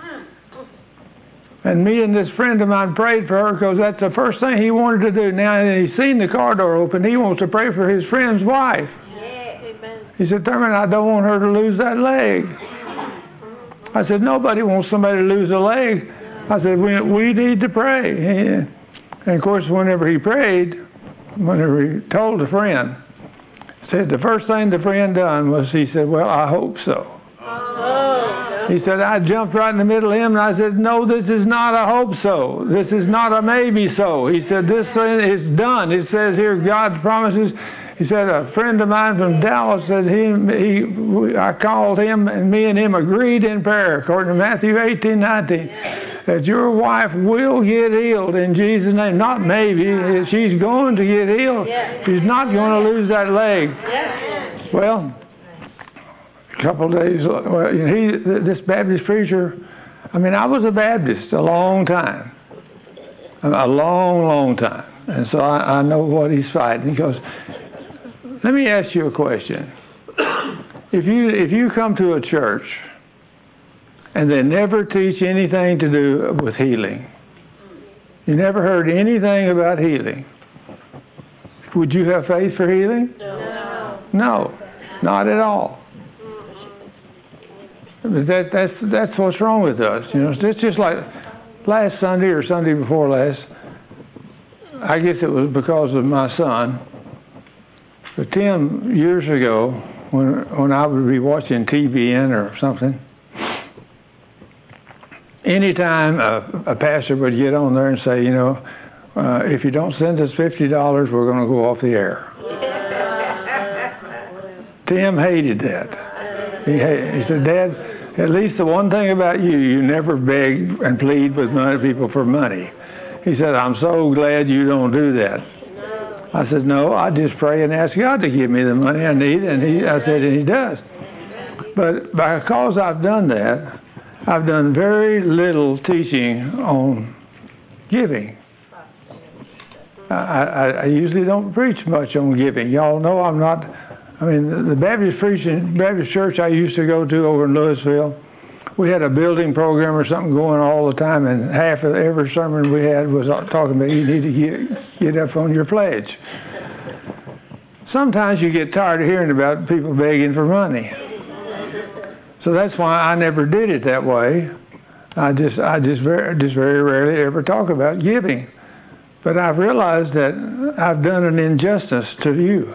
And me and this friend of mine prayed for her because that's the first thing he wanted to do. Now that he's seen the car door open, he wants to pray for his friend's wife. He said, Thurman, I don't want her to lose that leg. I said, nobody wants somebody to lose a leg. I said, we, we need to pray. And of course, whenever he prayed, whenever he told a friend, said the first thing the friend done was he said, well, I hope so. Oh. He said, I jumped right in the middle of him and I said, no, this is not a hope so. This is not a maybe so. He said, this thing is done. It says here, God promises. He said, a friend of mine from Dallas said, he, he, I called him and me and him agreed in prayer, according to Matthew eighteen, nineteen, that your wife will get healed in Jesus' name. Not maybe. She's going to get healed. She's not going to lose that leg. Well, a couple of days, well, he, this Baptist preacher, I mean, I was a Baptist a long time. A long, long time. And so I, I know what he's fighting. He goes, let me ask you a question. If you if you come to a church and they never teach anything to do with healing, You never heard anything about healing. Would you have faith for healing? No. No, not at all. That, that's, that's what's wrong with us. You know, it's just like last Sunday or Sunday before last, I guess it was because of my son. But Tim, years ago, when, when I would be watching T V N or something, anytime a, a pastor would get on there and say, you know, uh, if you don't send us fifty dollars, we're going to go off the air. Tim hated that. He, he said, Dad, at least the one thing about you, you never beg and plead with money, people for money. He said, I'm so glad you don't do that. I said, no, I just pray and ask God to give me the money I need, and he, I said, and he does. But because I've done that, I've done very little teaching on giving. I, I, I usually don't preach much on giving. Y'all know I'm not, I mean, the, the Baptist preaching, Baptist church I used to go to over in Louisville, we had a building program or something going all the time, and half of every sermon we had was talking about you need to get, get up on your pledge. Sometimes you get tired of hearing about people begging for money. So that's why I never did it that way. I just, I just very, just very rarely ever talk about giving. But I've realized that I've done an injustice to you.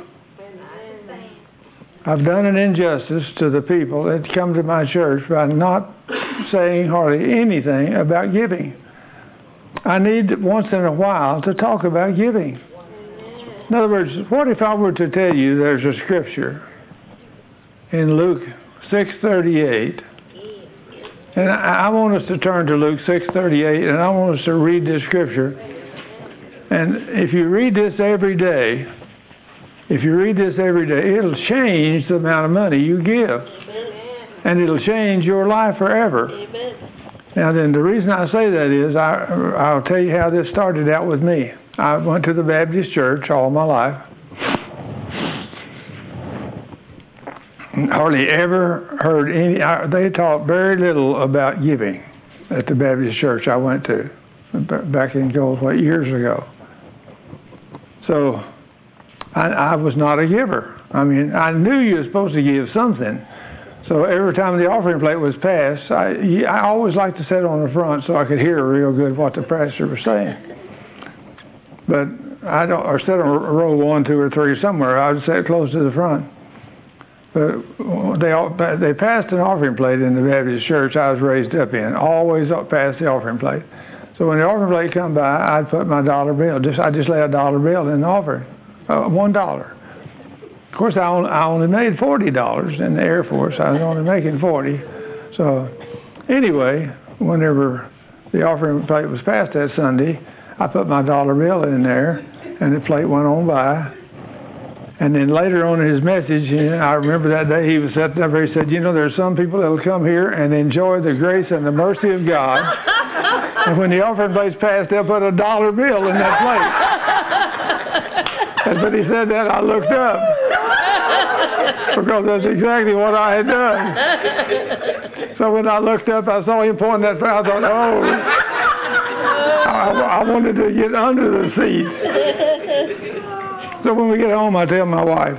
I've done an injustice to the people that come to my church by not saying hardly anything about giving. I need once in a while to talk about giving. In other words, what if I were to tell you there's a scripture in Luke six thirty-eight, and I, I want us to turn to Luke six thirty-eight, and I want us to read this scripture. And if you read this every day, if you read this every day, it'll change the amount of money you give. And it'll change your life forever. Now then, the reason I say that is, I, I'll tell you how this started out with me. I went to the Baptist church all my life. Hardly ever heard any, I, they taught very little about giving at the Baptist church I went to back in what, years ago. So I, I was not a giver. I mean, I knew you were supposed to give something. So every time the offering plate was passed, I, I always liked to sit on the front so I could hear real good what the pastor was saying. But I don't, or sit on row one, two, or three somewhere. I would sit close to the front. But they all, they passed an offering plate in the Baptist church I was raised up in. Always up past the offering plate. So when the offering plate come by, I'd put my dollar bill. Just I just lay a dollar bill in the offering, uh, one dollar. Of course, I only, I only made forty dollars in the Air Force. I was only making forty. So anyway, whenever the offering plate was passed that Sunday, I put my dollar bill in there, and the plate went on by. And then later on in his message, you know, I remember that day he was sitting up there, he said, you know, there's some people that will come here and enjoy the grace and the mercy of God. And when the offering plate's passed, they'll put a dollar bill in that plate. And when he said that, I looked up. Because that's exactly what I had done. So when I looked up, I saw him pointing that out. I thought, oh, I, I wanted to get under the seat. So when we get home, I tell my wife,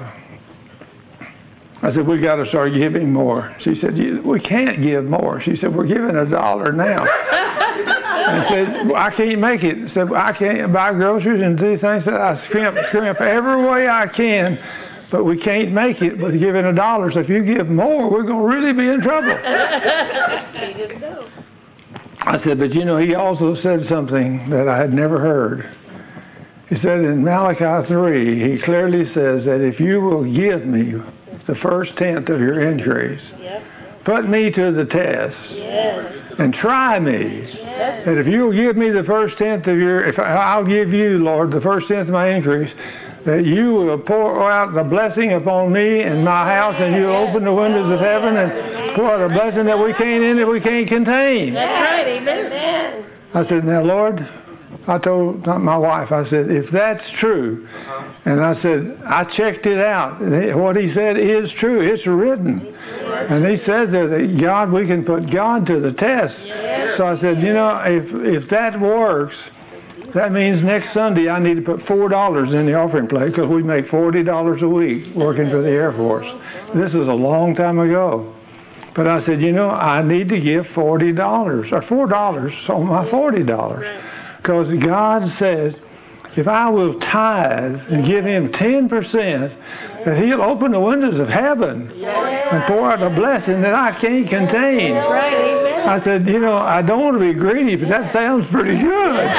I said, we got to start giving more. She said, we can't give more. She said, we're giving a dollar now. I said, well, I can't make it. I said, I can't buy groceries and do things. That I scrimp, scrimp every way I can, but we can't make it with giving a dollar. So if you give more, we're going to really be in trouble. I said, but you know, he also said something that I had never heard. He said in Malachi three, he clearly says that if you will give me the first tenth of your increase, yep. Put me to the test, yes. And try me, yes. That if you will give me the first tenth of your, if I'll give you, Lord, the first tenth of my increase, that you will pour out the blessing upon me and my house, and you'll open the windows of heaven and pour out a blessing that we can't in that we can't contain. That's right, amen. I said, now, Lord, I told my wife, I said, if that's true, and I said, I checked it out. What he said is true. It's written. And he said that God, we can put God to the test. So I said, you know, if if that works, That means next Sunday I need to put four dollars in the offering plate because we make forty dollars a week working for the Air Force. This was a long time ago. But I said, you know, I need to give forty dollars or four dollars on my forty dollars. Because God says, if I will tithe and give Him ten percent, that He'll open the windows of heaven and pour out a blessing that I can't contain. I said, you know, I don't want to be greedy, but that sounds pretty good.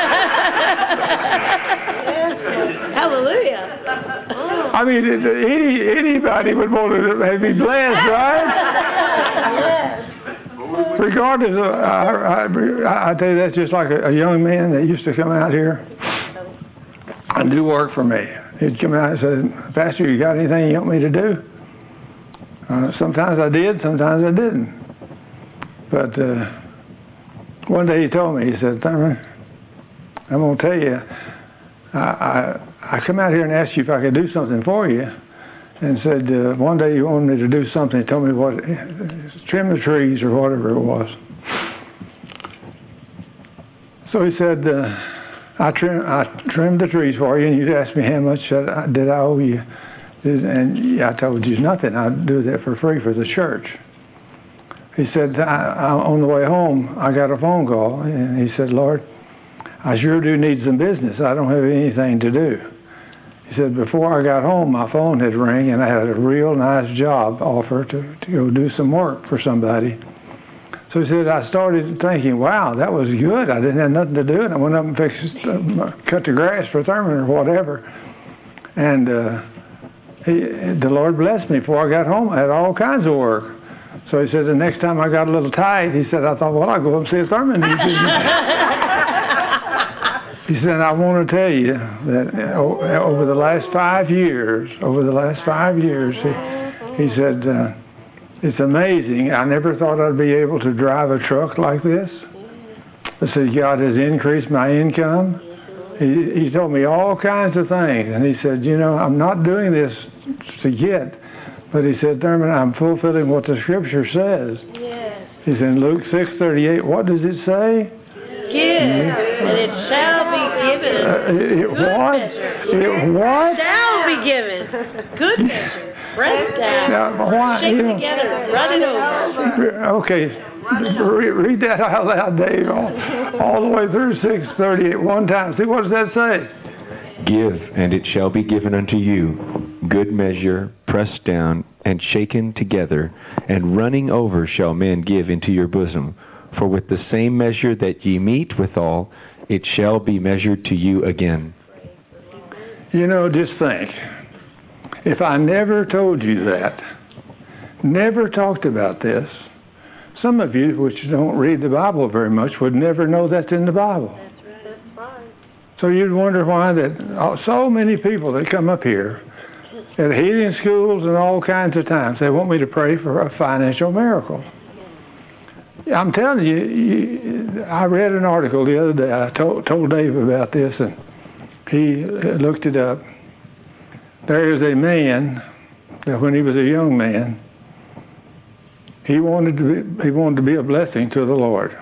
Hallelujah. I mean, any, anybody would want to be blessed, right? Regardless of, I, I, I tell you, that's just like a, a young man that used to come out here and do work for me. He'd come out and say, Pastor, you got anything you want me to do? Uh, sometimes I did, sometimes I didn't. But uh, one day he told me, he said, Thurman, I'm going to tell you, I, I, I come out here and asked you if I could do something for you. And said, uh, one day you wanted me to do something. He told me what, trim the trees or whatever it was. So he said, uh, I, trim, I trimmed the trees for you, and you asked me how much I, did I owe you. And I told you nothing. I'd do that for free for the church. He said, I, I, on the way home, I got a phone call, and he said, Lord, I sure do need some business. I don't have anything to do. He said, before I got home, my phone had rang, and I had a real nice job offer to, to go do some work for somebody. So he said, I started thinking, wow, that was good. I didn't have nothing to do, and I went up and fixed, uh, cut the grass for Thurman or whatever. And uh, he, the Lord blessed me. Before I got home, I had all kinds of work. So he said, the next time I got a little tight, he said, I thought, well, I'll go up and see Thurman. He said, He said, I want to tell you that over the last five years, over the last five years, he, he said, uh, it's amazing. I never thought I'd be able to drive a truck like this. I said, God has increased my income. He, he told me all kinds of things. And he said, you know, I'm not doing this to get. But he said, Thurman, I'm fulfilling what the Scripture says. Yes. He said, in Luke six thirty-eight, what does it say? Give, and it shall be given. Uh, it, Good what? measure. It what? Shall be given. Good measure. Press down. Now, why, Shake you know, together. Run it over. Okay. Read, read that out loud, Dave. All, all the way through six thirty at one time. See, what does that say? Give, and it shall be given unto you. Good measure, pressed down, and shaken together, and running over shall men give into your bosom. For with the same measure that ye meet withal, it shall be measured to you again. You know, just think. If I never told you that, never talked about this, some of you, which don't read the Bible very much, would never know that's in the Bible. That's right. That's right. So you'd wonder why that so many people that come up here at healing schools and all kinds of times, they want me to pray for a financial miracle. I'm telling you, you, I read an article the other day. I told, told Dave about this, and he looked it up. There is a man that when he was a young man, he wanted to be, he wanted to be a blessing to the Lord.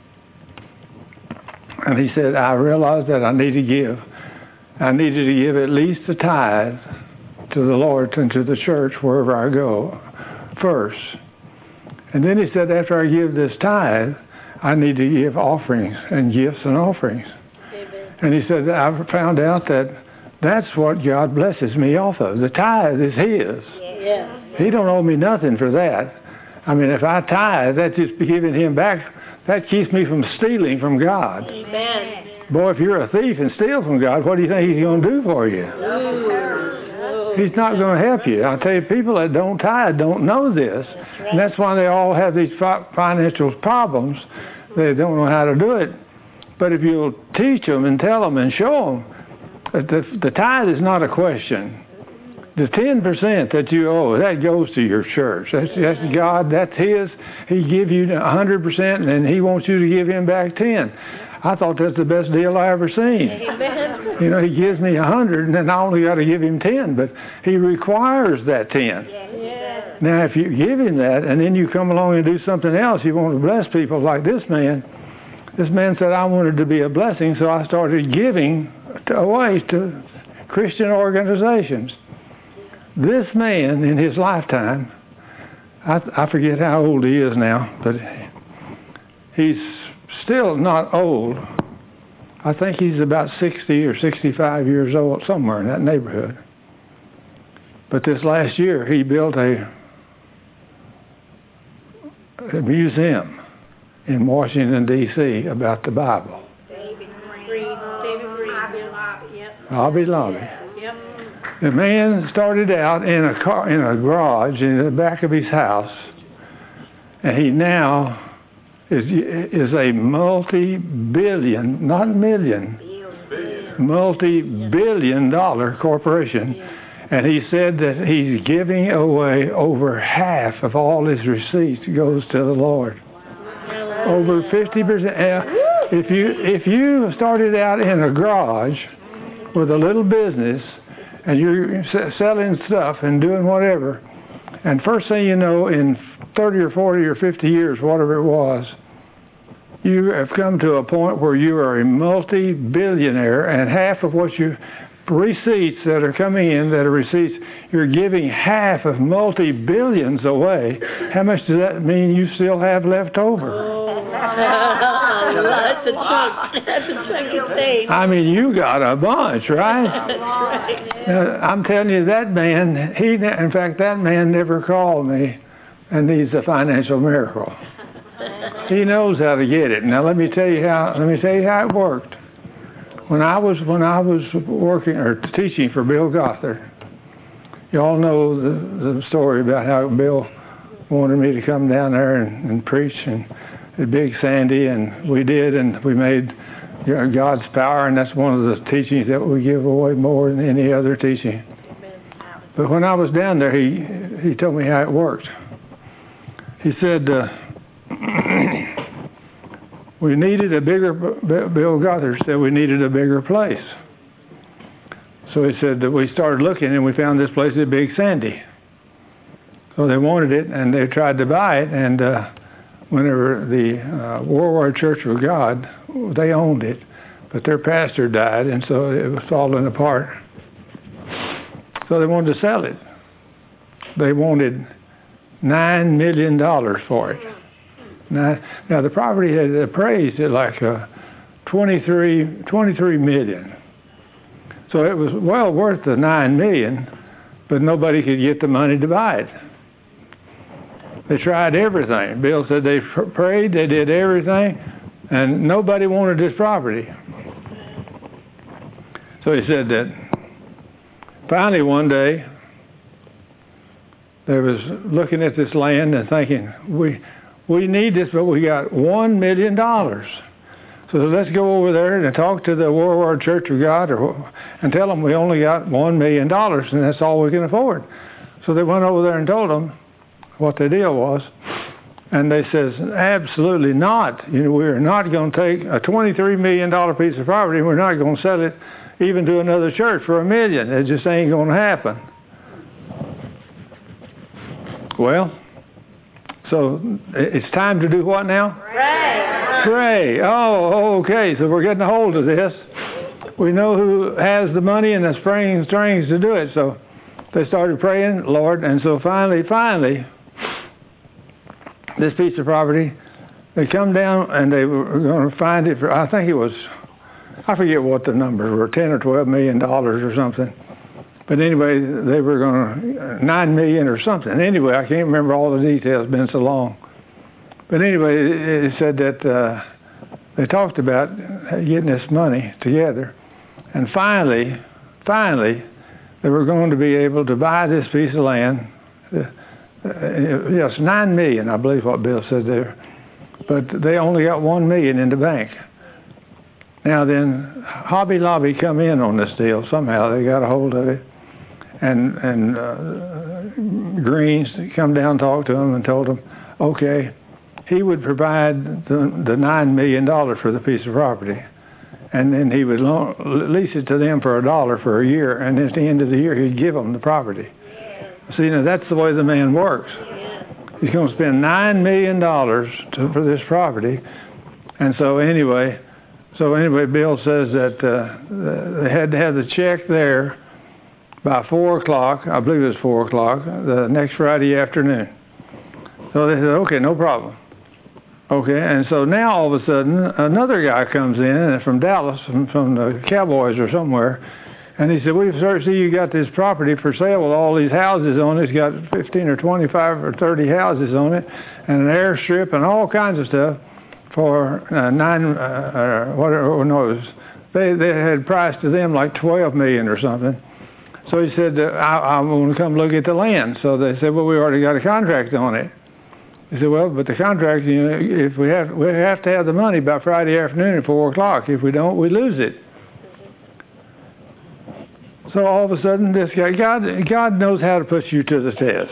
And he said, I realized that I need to give. I needed to give at least a tithe to the Lord and to the church wherever I go first. And then he said, after I give this tithe, I need to give offerings and gifts and offerings. Amen. And he said, I've found out that that's what God blesses me off of. The tithe is His. Yeah. He don't owe me nothing for that. I mean, if I tithe, that's just giving Him back. That keeps me from stealing from God. Amen. Boy, if you're a thief and steal from God, what do you think He's going to do for you? Ooh. He's not going to help you. I tell you, people that don't tithe don't know this. That's right. And that's why they all have these fi- financial problems. They don't know how to do it. But if you'll teach them and tell them and show them that the, the tithe is not a question. The ten percent that you owe, that goes to your church. That's, that's God, that's His. He give you one hundred percent, and then He wants you to give Him back ten. I thought that's the best deal I ever seen. Amen. You know, He gives me one hundred, and then I only got to give Him ten, but He requires that ten. Yeah. Now, if you give Him that, and then you come along and do something else, you want to bless people like this man, this man said, I wanted to be a blessing, so I started giving to, away to Christian organizations. This man, in his lifetime, I, I forget how old he is now, but he's still not old. I think he's about sixty or sixty-five years old, somewhere in that neighborhood. But this last year, he built a, a museum in Washington, D C about the Bible. David Green. David Green. Hobby Lobby. Yep. Hobby Lobby. Yep. The man started out in a car, in a garage in the back of his house, and he now is is a multi-billion, not million, multi-billion dollar corporation. And he said that he's giving away over half of all his receipts goes to the Lord. Over fifty percent. If you if you started out in a garage with a little business and you're selling stuff and doing whatever, and first thing you know, in thirty or forty or fifty years, whatever it was, you have come to a point where you are a multi-billionaire, and half of what you receipts that are coming in that are receipts, you're giving half of multi-billions away. How much does that mean you still have left over? Oh, that's a chunk. That's a chunk of change. I mean, you got a bunch, right? That's right. Now, I'm telling you, that man, he, in fact, that man never called me and needs a financial miracle. He knows how to get it. Now, let me tell you how, let me tell you how it worked. When I was when I was working or teaching for Bill Gothard, you all know the, the story about how Bill wanted me to come down there and, and preach and at Big Sandy, and we did, and we made God's power, and that's one of the teachings that we give away more than any other teaching. But when I was down there, he he told me how it worked. He said, Uh, we needed a bigger, Bill Gothard said we needed a bigger place. So he said that we started looking and we found this place at Big Sandy. So they wanted it and they tried to buy it, and uh, whenever the uh, Worldwide Church of God, they owned it, but their pastor died, and so it was falling apart. So they wanted to sell it. They wanted nine million dollars for it. Now, now the property had appraised at like uh, twenty-three, twenty-three million. So it was well worth the nine million, but nobody could get the money to buy it. They tried everything. Bill said they prayed, they did everything, and nobody wanted this property. So he said that finally one day they was looking at this land and thinking, we we need this, but we got one million dollars. So let's go over there and talk to the Worldwide Church of God or, and tell them we only got one million dollars and that's all we can afford. So they went over there and told them what the deal was. And they says, absolutely not. You know, we're not going to take a twenty-three million dollars piece of property and we're not going to sell it even to another church for a million. It just ain't going to happen. Well, so it's time to do what now? Pray. Pray. Oh, okay. So we're getting a hold of this. We know who has the money and the springs strings to do it. So they started praying, Lord. And so finally, finally, this piece of property, they come down and they were going to find it for, I think it was, I forget what the numbers were, ten or twelve million dollars or something. But anyway, they were going to, nine million or something. Anyway, I can't remember all the details, it's been so long. But anyway, it, it said that uh, they talked about getting this money together. And finally, finally, they were going to be able to buy this piece of land. Uh, yes, nine million, I believe what Bill said there. But they only got one million in the bank. Now then, Hobby Lobby come in on this deal somehow. They got a hold of it. And and uh, Greens come down and talked to him and told him, okay, he would provide the, the nine million dollars for the piece of property, and then he would loan, lease it to them for a dollar for a year, and at the end of the year he'd give them the property. Yeah. See, now that's the way the man works. Yeah. He's going to spend nine million dollars to, for this property, And so anyway, so anyway, Bill says that uh, they had to have the check there by four o'clock. I believe it was four o'clock the next Friday afternoon. So they said, okay, no problem. Okay, and so now all of a sudden another guy comes in from Dallas, from, from the Cowboys or somewhere, and he said, we've see you got this property for sale with all these houses on it. It's got fifteen or twenty-five or thirty houses on it, and an airstrip and all kinds of stuff for uh, nine, uh, uh, whatever, oh, no, it was, they, they had priced to them like twelve million or something. So he said, uh, I, I'm going to come look at the land. So they said, well, we already got a contract on it. He said, well, but the contract, you know, if we have, we have to have the money by Friday afternoon at four o'clock. If we don't, we lose it. So all of a sudden, this guy, God, God knows how to put you to the test.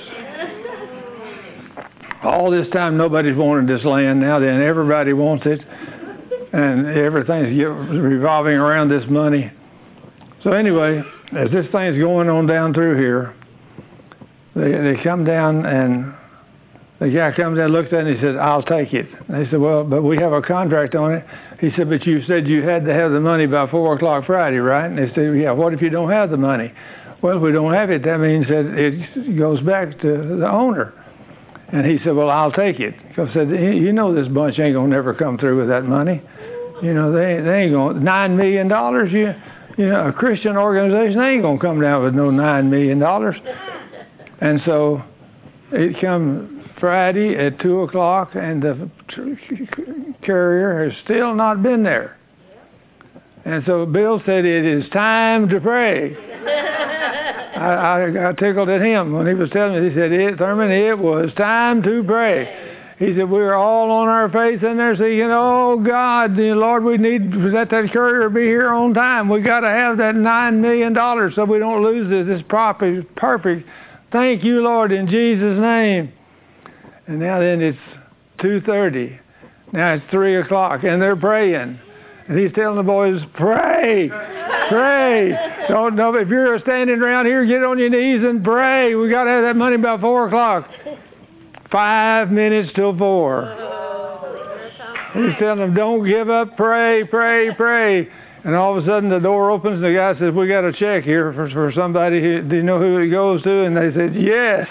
All this time, nobody's wanted this land. Now then, everybody wants it, and everything's revolving around this money. So anyway, as this thing's going on down through here, they they come down, and the guy comes in, looks at it, and he says, I'll take it. And they said, well, but we have a contract on it. He said, but you said you had to have the money by four o'clock Friday, right? And they said, yeah, what if you don't have the money? Well, if we don't have it, that means that it goes back to the owner. And he said, well, I'll take it. Because I said, you know this bunch ain't going to never come through with that money. You know, they, they ain't going to, nine million dollars, you, you know, a Christian organization, they ain't going to come down with no nine million dollars. And so it come Friday at two o'clock, and the carrier has still not been there. And so Bill said, it is time to pray. I, I, I tickled at him when he was telling me. He said, it, Thurman, it was time to pray. He said, we were all on our face in there saying, oh, God, Lord, we need to let that courier be here on time. We got to have that nine million dollars so we don't lose this. This property is perfect. Thank you, Lord, in Jesus' name. And now then it's two thirty. Now it's three o'clock, and they're praying. And he's telling the boys, pray, pray. Don't know if you're standing around here, get on your knees and pray. We got to have that money by four o'clock. Five minutes till four. He's telling them, don't give up, pray, pray, pray. And all of a sudden the door opens, and the guy says, we got a check here for, for somebody. Who, do you know who it goes to? And they said, yes.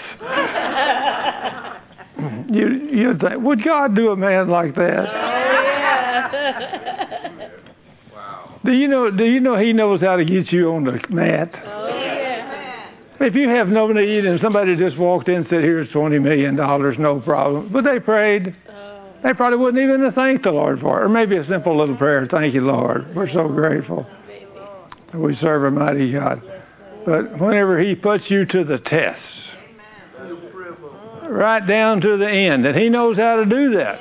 You, you'd think, would God do a man like that? Wow. Do you know? Do you know He knows how to get you on the mat? Oh, yeah. If you have no need and somebody just walked in and said, "Here's twenty million dollars, no problem," but they prayed, Oh. they probably wouldn't even have thanked the Lord for it, or maybe a simple little prayer, "Thank you, Lord. We're so grateful that we serve a mighty God." But whenever He puts you to the test, right down to the end, that He knows how to do that.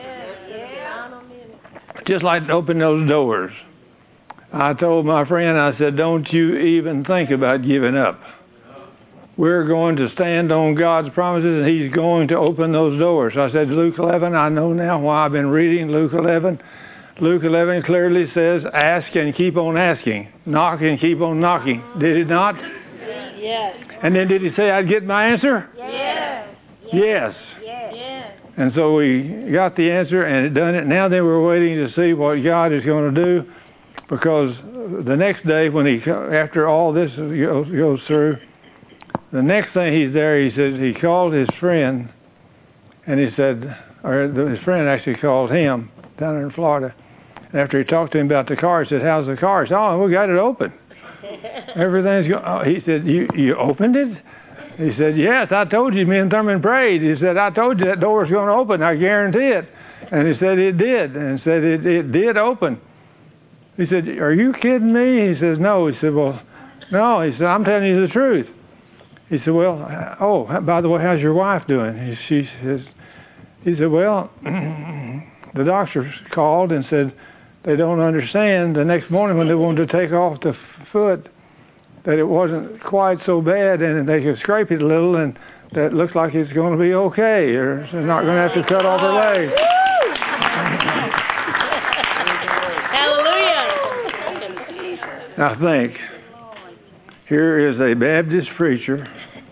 Just like to open those doors. I told my friend, I said, don't you even think about giving up. We're going to stand on God's promises, and He's going to open those doors. I said, Luke eleven, I know now why I've been reading Luke eleven. Luke eleven clearly says, ask and keep on asking. Knock and keep on knocking. Did it not? Yes. And then did He say I'd get my answer? Yes. Yes. Yes. And so we got the answer and it done it. Now then we're waiting to see what God is going to do, because the next day when he, after all this goes, goes through, the next thing he's there, he says he called his friend, and he said, or his friend actually called him down in Florida. And after he talked to him about the car, he said, how's the car? He said, oh, we got it open. Everything's going. Oh, he said, you you opened it? He said, yes, I told you, me and Thurman prayed. He said, I told you that door was going to open, I guarantee it. And he said it did, and he said it, it did open. He said, are you kidding me? He says, no. He said, well, no. He said, I'm telling you the truth. He said, well, oh, by the way, how's your wife doing? He, she says, he said, well, the doctor called and said they don't understand. The next morning when they wanted to take off the foot, that it wasn't quite so bad, and they could scrape it a little, and that looks like it's going to be okay, or they're not going to have to cut off her leg. Hallelujah. I think here is a Baptist preacher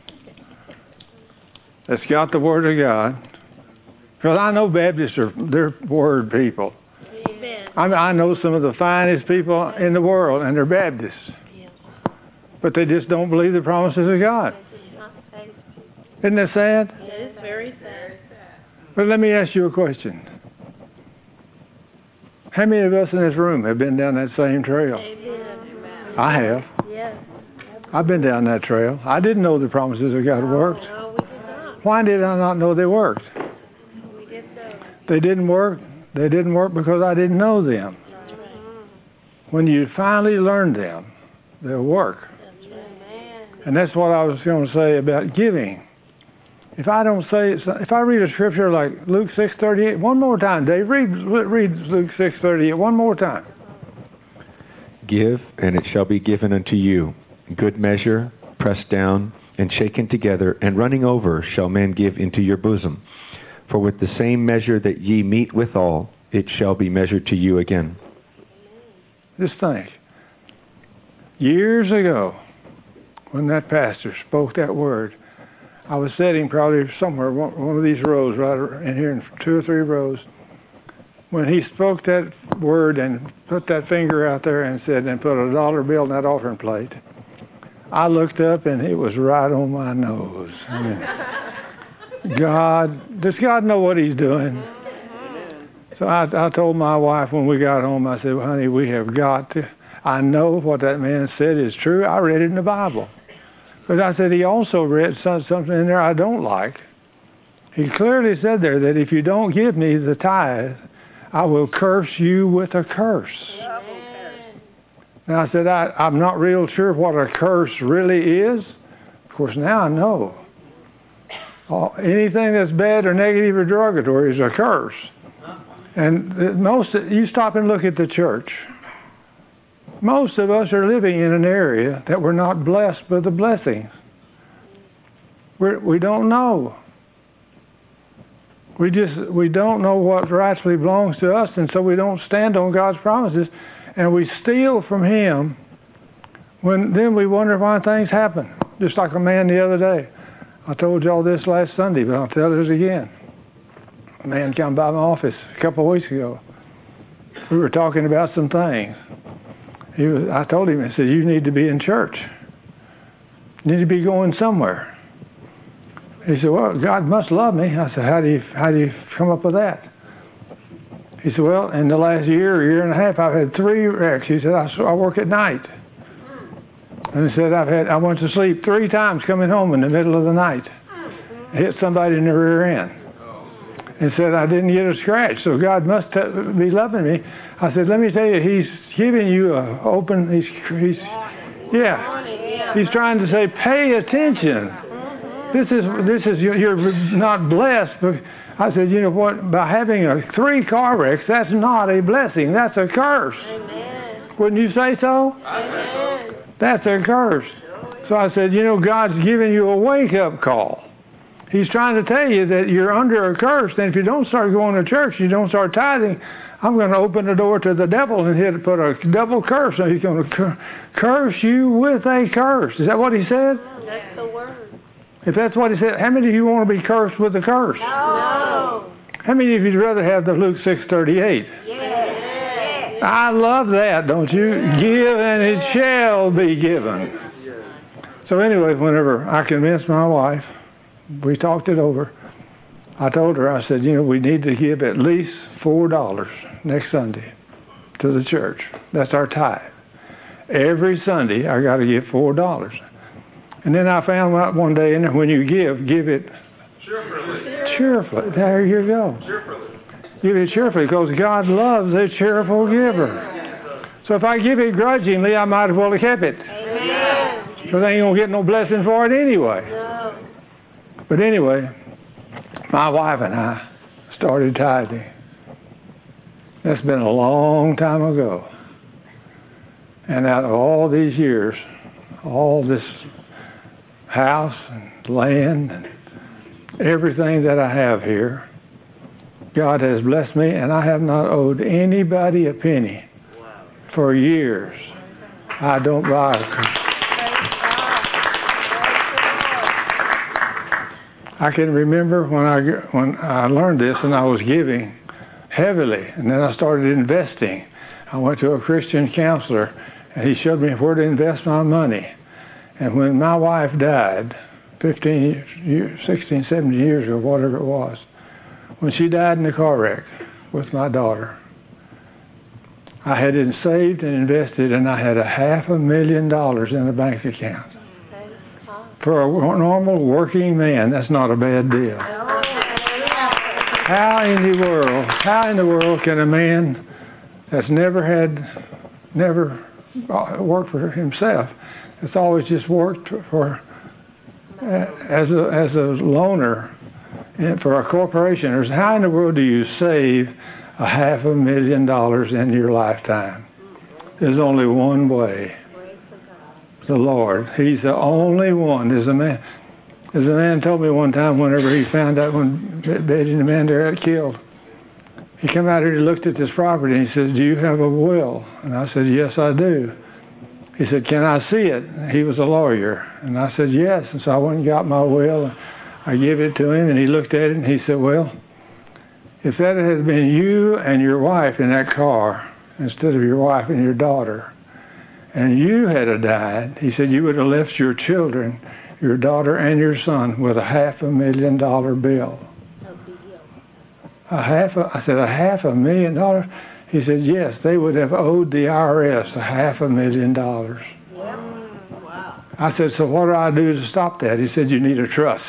that's got the Word of God, because I know Baptists are, they're Word people. Amen. I mean, I know some of the finest people in the world, and they're Baptists. But they just don't believe the promises of God. Isn't that sad? It is very sad. But let me ask you a question. How many of us in this room have been down that same trail? Amen. I have. Yes. I've been down that trail. I didn't know the promises of God worked. No, we did not. Why did I not know they worked? We did so. They didn't work. They didn't work because I didn't know them. That's right. When you finally learn them, they'll work. That's right. And that's what I was going to say about giving. If I don't say, if I read a scripture like Luke six thirty-eight, one more time, Dave, read, read Luke six thirty-eight, one more time. Give, and it shall be given unto you. Good measure, pressed down, and shaken together, and running over shall men give into your bosom. For with the same measure that ye meet withal, it shall be measured to you again. Just think. Years ago, when that pastor spoke that word, I was sitting probably somewhere, one, one of these rows, right in here, in two or three rows. When he spoke that word and put that finger out there and said, and put a dollar bill in that offering plate, I looked up and it was right on my nose. I mean, God, does God know what he's doing? So I, I told my wife when we got home, I said, well, honey, we have got to, I know what that man said is true. I read it in the Bible. But I said, he also read something in there I don't like. He clearly said there that if you don't give me the tithe, I will curse you with a curse. Now I said, I, I'm not real sure what a curse really is. Of course, now I know. All, anything that's bad or negative or derogatory is a curse. And the, most, you stop and look at the church. Most of us are living in an area that we're not blessed with the blessings. We're, we don't know. We just we don't know what rightfully belongs to us, and so we don't stand on God's promises, and we steal from Him. When then we wonder why things happen. Just like a man the other day. I told y'all this last Sunday, but I'll tell it again. A man came by my office a couple of weeks ago. We were talking about some things. He was, I told him, I said, you need to be in church. You need to be going somewhere. He said, well, God must love me. I said, how do you, how do you come up with that? He said, well, in the last year, year and a half, I've had three wrecks. He said, I, I work at night. And he said, I've had, I went to sleep three times coming home in the middle of the night. I hit somebody in the rear end. And said, I didn't get a scratch, so God must be loving me. I said, let me tell you, He's giving you a open, He's, he's yeah, He's trying to say, pay attention. This is, this is, you're not blessed. But I said, you know what, by having a three car wrecks, that's not a blessing, that's a curse. Amen. Wouldn't you say so? Amen. That's a curse. So I said, you know, God's giving you a wake-up call. He's trying to tell you that you're under a curse, and if you don't start going to church, you don't start tithing, I'm going to open the door to the devil and he'll put a double curse. So he's going to cur- curse you with a curse. Is that what he said? That's the word. If that's what he said, how many of you want to be cursed with a curse? No. How many of you'd rather have the Luke six thirty-eight? Yes. I love that, don't you? Give and it shall be given. So anyway, whenever I convinced my wife, we talked it over. I told her, I said, you know, we need to give at least four dollars next Sunday to the church. That's our tithe. Every Sunday, I got to give four dollars. And then I found out one day, and when you give, give it cheerfully. Cheerfully. There you go. Cheerfully. Give it cheerfully, because God loves a cheerful giver. So if I give it grudgingly, I might as well have kept it. Because I ain't going to get no blessing for it anyway. No. But anyway, my wife and I started tithing. That's been a long time ago. And out of all these years, all this house and land and everything that I have here, God has blessed me, and I have not owed anybody a penny for years. I don't buy a I can remember when I when I learned this and I was giving, heavily. And then I started investing. I went to a Christian counselor, and he showed me where to invest my money. And when my wife died, fifteen, years, sixteen, seventeen years ago, whatever it was, when she died in a car wreck with my daughter, I had it saved and invested, and I had a half a million dollars in a bank account. For a normal working man, that's not a bad deal. How in the world, how in the world can a man that's never had, never worked for himself, that's always just worked for, as a, as a loaner for a corporation, or how in the world do you save a half a million dollars in your lifetime? There's only one way. The Lord. He's the only one. There's a man, as a man told me one time whenever he found out when Betty and Amanda got killed, he came out here and looked at this property and he said, do you have a will? And I said, yes, I do. He said, can I see it? He was a lawyer. And I said, yes. And so I went and got my will. I gave it to him, and he looked at it, and he said, well, if that had been you and your wife in that car instead of your wife and your daughter, and you had a died, he said, you would have left your children, your daughter and your son, with a half a million dollar bill. A half a, I said, a half a million dollars? He said, yes, they would have owed the I R S a half a million dollars. Wow. I said, so what do I do to stop that? He said, you need a trust.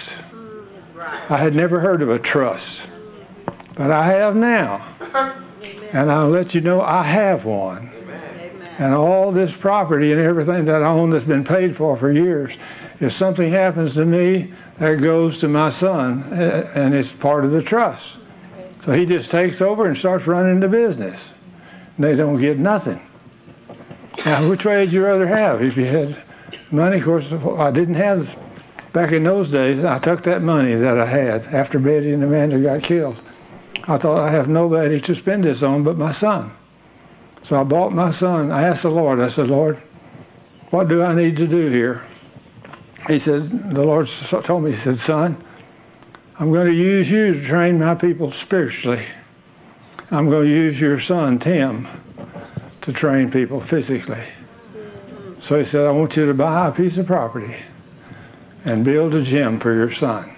I had never heard of a trust, but I have now. And I'll let you know I have one. And all this property and everything that I own that's been paid for for years, if something happens to me, that goes to my son, and it's part of the trust. So he just takes over and starts running the business. And they don't get nothing. Now, which way would you rather have? If you had money, of course, I didn't have, back in those days, I took that money that I had after Betty and Amanda got killed. I thought I have nobody to spend this on but my son. So I bought my son. I asked the Lord, I said, Lord, what do I need to do here? He said, the Lord told me, he said, son, I'm going to use you to train my people spiritually. I'm going to use your son, Tim, to train people physically. So he said, I want you to buy a piece of property and build a gym for your son.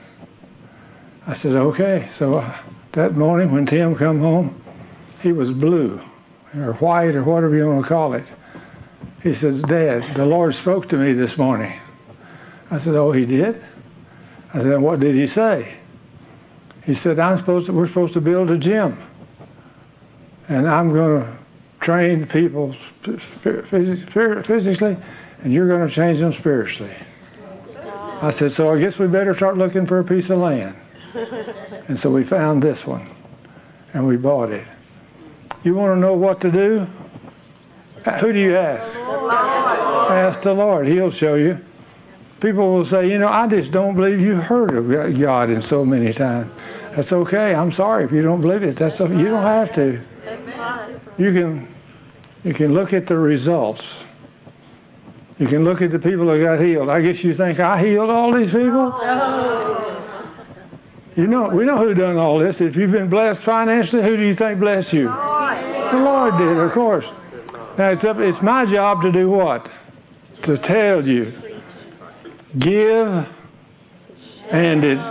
I said, okay. So uh, that morning when Tim come home, he was blue, or white, or whatever you want to call it. He says, Dad, the Lord spoke to me this morning. I said, oh, he did? I said, what did he say? He said, I'm supposed to, we're supposed to build a gym. And I'm going to train people physically, and you're going to change them spiritually. I said, so I guess we better start looking for a piece of land. And so we found this one, and we bought it. You want to know what to do? Who do you ask? Ask the Lord. He'll show you. People will say, you know, I just don't believe you heard of God in so many times. That's okay. I'm sorry if you don't believe it. That's okay. You don't have to. You can, you can look at the results. You can look at the people that got healed. I guess you think I healed all these people? You know, we know who done all this. If you've been blessed financially, who do you think blessed you? The Lord did, of course. Now, it's, up, it's my job to do what? To tell you. Give, and it.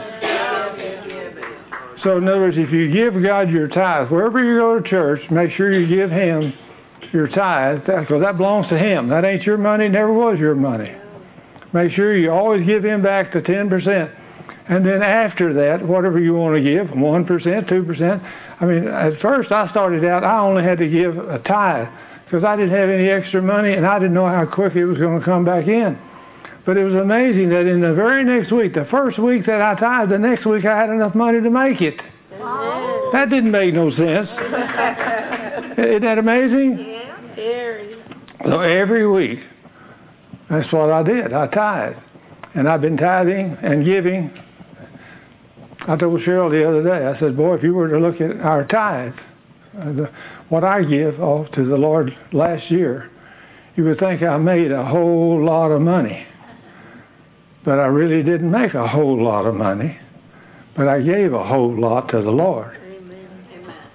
So in other words, if you give God your tithe, wherever you go to church, make sure you give Him your tithe, because that belongs to Him. That ain't your money, never was your money. Make sure you always give Him back the ten percent. And then after that, whatever you want to give, one percent, two percent. I mean, at first I started out, I only had to give a tithe, because I didn't have any extra money, and I didn't know how quick it was going to come back in. But it was amazing that in the very next week, the first week that I tithed, the next week I had enough money to make it. Wow. That didn't make no sense. Isn't that amazing? Yeah, very. So every week, that's what I did. I tithed. And I've been tithing and giving. I told Cheryl the other day, I said, boy, if you were to look at our tithe, uh, the, what I give off to the Lord last year, you would think I made a whole lot of money. But I really didn't make a whole lot of money. But I gave a whole lot to the Lord. Amen.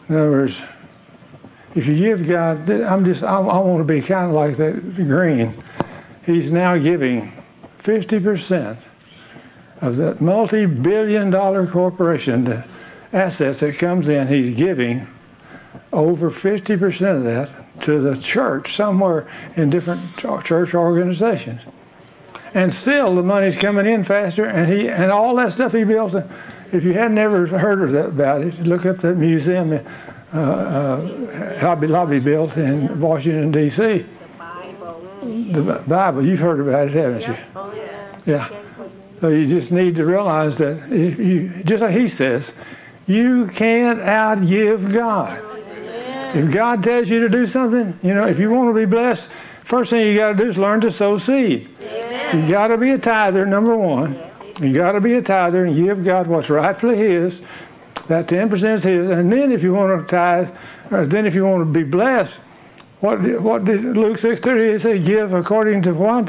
In other words, if you give God, I'm just, I, I want to be kind of like that Green. He's now giving fifty percent of that multi-billion dollar corporation, the assets that comes in, he's giving over fifty percent of that to the church somewhere in different church organizations. And still the money's coming in faster, and he and all that stuff he built. If you hadn't ever heard of that about it, look up that museum uh, uh, Hobby Lobby built in Washington, D C The Bible. You've heard about it, haven't you? Oh, yeah. Yeah. So you just need to realize that if you, just like he says, you can't outgive God. If God tells you to do something, you know, if you want to be blessed, first thing you got to do is learn to sow seed. You got to be a tither, number one. You got to be a tither and give God what's rightfully His. That ten percent is His. And then if you want to tithe, or then if you want to be blessed, what did, what did Luke six thirty say? Give according to what?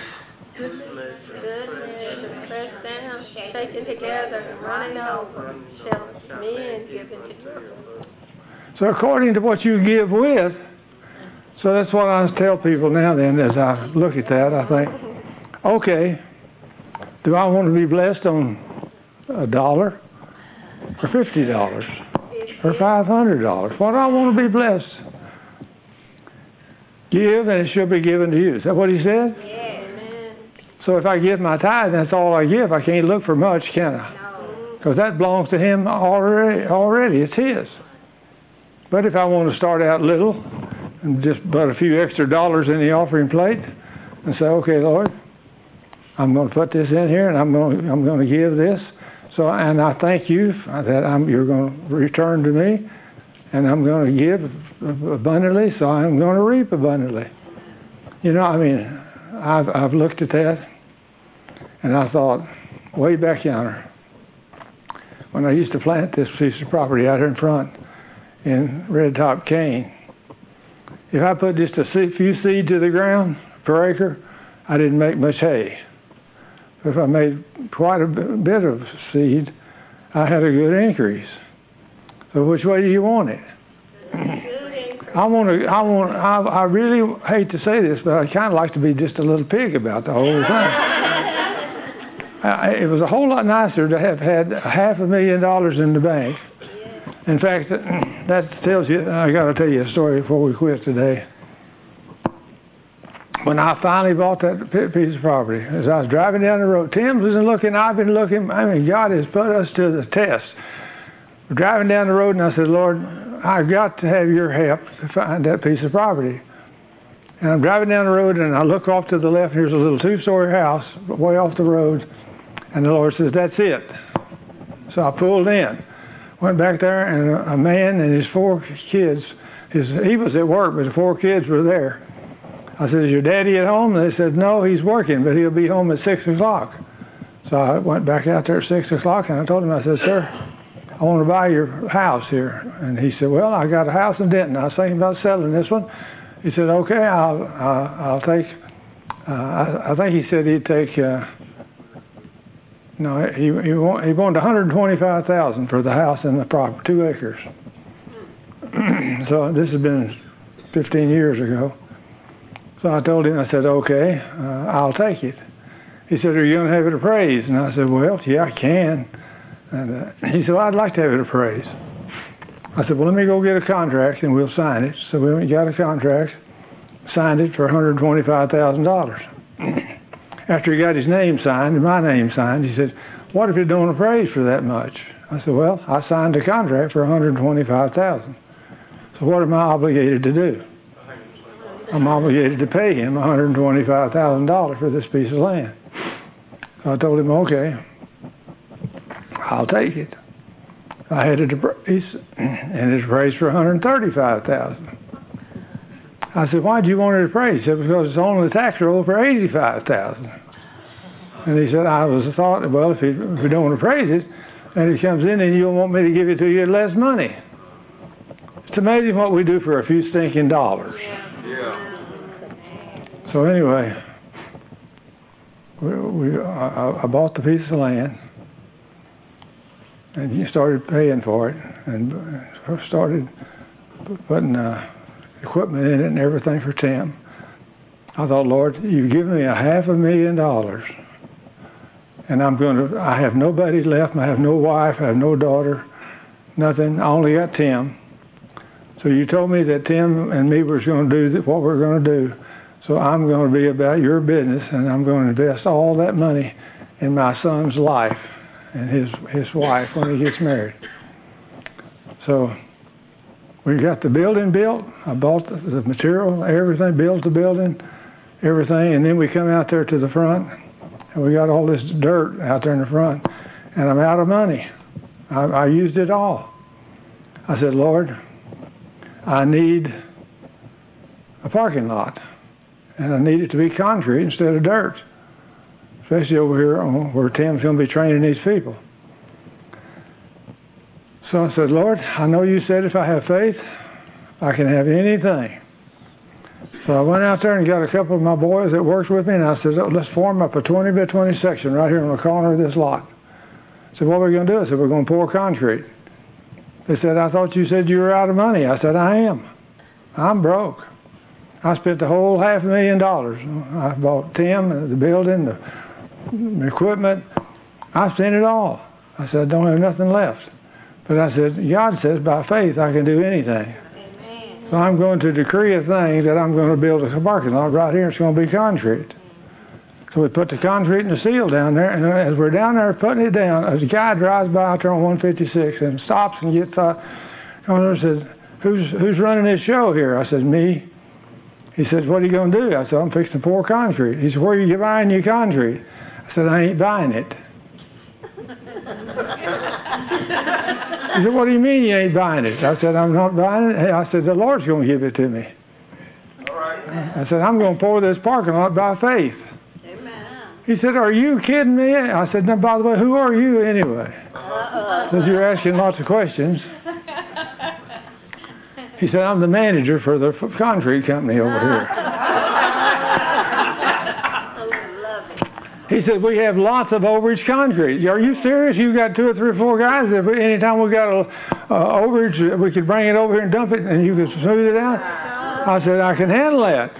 Taken together, running over, shall men give into you. So according to what you give with, so that's what I tell people now then as I look at that, I think, okay, do I want to be blessed on a dollar or fifty dollars or five hundred dollars? What do I want to be blessed? Give and it shall be given to you. Is that what he said? Yeah. So if I give my tithe, that's all I give. I can't look for much, can I? Because that belongs to him already. Already, it's his. But if I want to start out little and just put a few extra dollars in the offering plate and say, okay, Lord, I'm going to put this in here and I'm going to, I'm going to give this. So, and I thank you that I'm, you're going to return to me, and I'm going to give abundantly, so I'm going to reap abundantly. You know, I mean, I've, I've looked at that, and I thought, way back yonder, when I used to plant this piece of property out here in front in Red Top Cane, if I put just a few seed to the ground per acre, I didn't make much hay. If I made quite a bit of seed, I had a good increase. So which way do you want it? I want to. I want. I, I really hate to say this, but I kind of like to be just a little pig about the whole thing. I, it was a whole lot nicer to have had half a million dollars in the bank. In fact, that tells you. I got to tell you a story before we quit today. When I finally bought that piece of property, as I was driving down the road, Tim wasn't looking. I've been looking. I mean, God has put us to the test. We're driving down the road, and I said, Lord, I've got to have your help to find that piece of property. And I'm driving down the road, and I look off to the left, and there's a little two-story house way off the road. And the Lord says, that's it. So I pulled in, went back there, and a, a man and his four kids, his, he was at work, but the four kids were there. I said, is your daddy at home? And they said, no, he's working, but he'll be home at six o'clock. So I went back out there at six o'clock, and I told him, I said, sir, I want to buy your house here. And he said, well, I got a house in Denton. I was thinking about selling this one. He said, okay, I'll, I'll, I'll take, uh, I, I think he said he'd take, uh, no, he, he, want, he wanted one hundred twenty-five thousand dollars for the house and the property, two acres. So this has been fifteen years ago. So I told him, I said, okay, uh, I'll take it. He said, are you going to have it appraised? And I said, well, yeah, I can. And uh, he said, well, I'd like to have it appraised. I said, well, let me go get a contract and we'll sign it. So we went and got a contract, signed it for one hundred twenty-five thousand dollars. After he got his name signed and my name signed, he said, what if you don't appraise for that much? I said, well, I signed a contract for one hundred twenty-five thousand dollars. So what am I obligated to do? I'm obligated to pay him one hundred twenty-five thousand dollars for this piece of land. So I told him, okay, I'll take it. I had it appraised, and it's appraised for one hundred thirty-five thousand dollars. I said, why do you want it appraised? He said, because it's on the tax roll for eighty-five thousand dollars. And he said, I was thought, well, if, he, if we don't appraise it, and he comes in and you want me to give it to you at less money. It's amazing what we do for a few stinking dollars. Yeah. So anyway, we, we, I, I bought the piece of land. and he started paying for it, and started putting uh, equipment in it and everything for Tim. I thought, Lord, you've given me a half a million dollars, and I'm going to. I have nobody left. I have no wife. I have no daughter. Nothing. I only got Tim. So you told me that Tim and me was going to do what we're going to do. So I'm going to be about your business, and I'm going to invest all that money in my son's life and his his wife when he gets married. So we got the building built. I bought the, the material, everything, built the building, everything, and then we come out there to the front, and we got all this dirt out there in the front, and I'm out of money. I, I used it all. I said, Lord, I need a parking lot, and I need it to be concrete instead of dirt, especially over here where Tim's going to be training these people. So I said, Lord, I know you said if I have faith, I can have anything. So I went out there and got a couple of my boys that worked with me, and I said, oh, let's form up a twenty by twenty section right here on the corner of this lot. I said, what are we going to do? I said, we're going to pour concrete. They said, I thought you said you were out of money. I said, I am. I'm broke. I spent the whole half a million dollars. I bought Tim, the building, the, the equipment. I spent it all. I said, I don't have nothing left. But I said, God says by faith I can do anything. Amen. So I'm going to decree a thing that I'm going to build a parking lot right here. It's going to be concrete. So we put the concrete and the seal down there, and as we're down there putting it down, a guy drives by out there on one fifty-six and stops and gets up and says, who's, who's running this show here? I said, me. He says, what are you going to do? I said, I'm fixing to pour concrete. He said, where are you buying your concrete? I said, I ain't buying it. He said, what do you mean you ain't buying it? I said, I'm not buying it. I said, the Lord's going to give it to me. All right. I said, I'm going to pour this parking lot by faith. He said, are you kidding me? I said, no, by the way, who are you anyway? Because you're asking lots of questions. He said, I'm the manager for the concrete company over here. He said, we have lots of overage concrete. Are you serious? You got two or three or four guys. If we, anytime we got a uh, overage, we could bring it over here and dump it, and you could smooth it out? I said, I can handle that.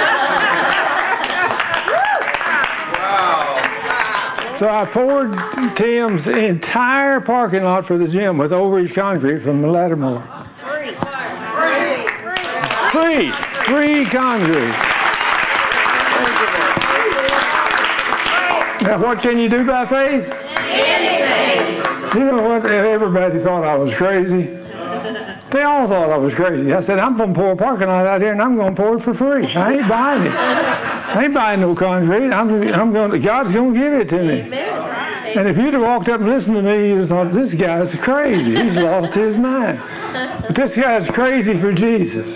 So I poured Tim's entire parking lot for the gym with overage concrete from the Lattimore. Free. Free. Free concrete. Now what can you do by faith? Anything. You know what? Everybody thought I was crazy. They all thought I was crazy. I said, I'm going to pour a parking lot out here, and I'm going to pour it for free. I ain't buying it. I ain't buying no concrete. I'm, I'm going to, God's going to give it to me. And if you'd have walked up and listened to me, you'd have thought, this guy's crazy. He's lost his mind. But this guy's crazy for Jesus.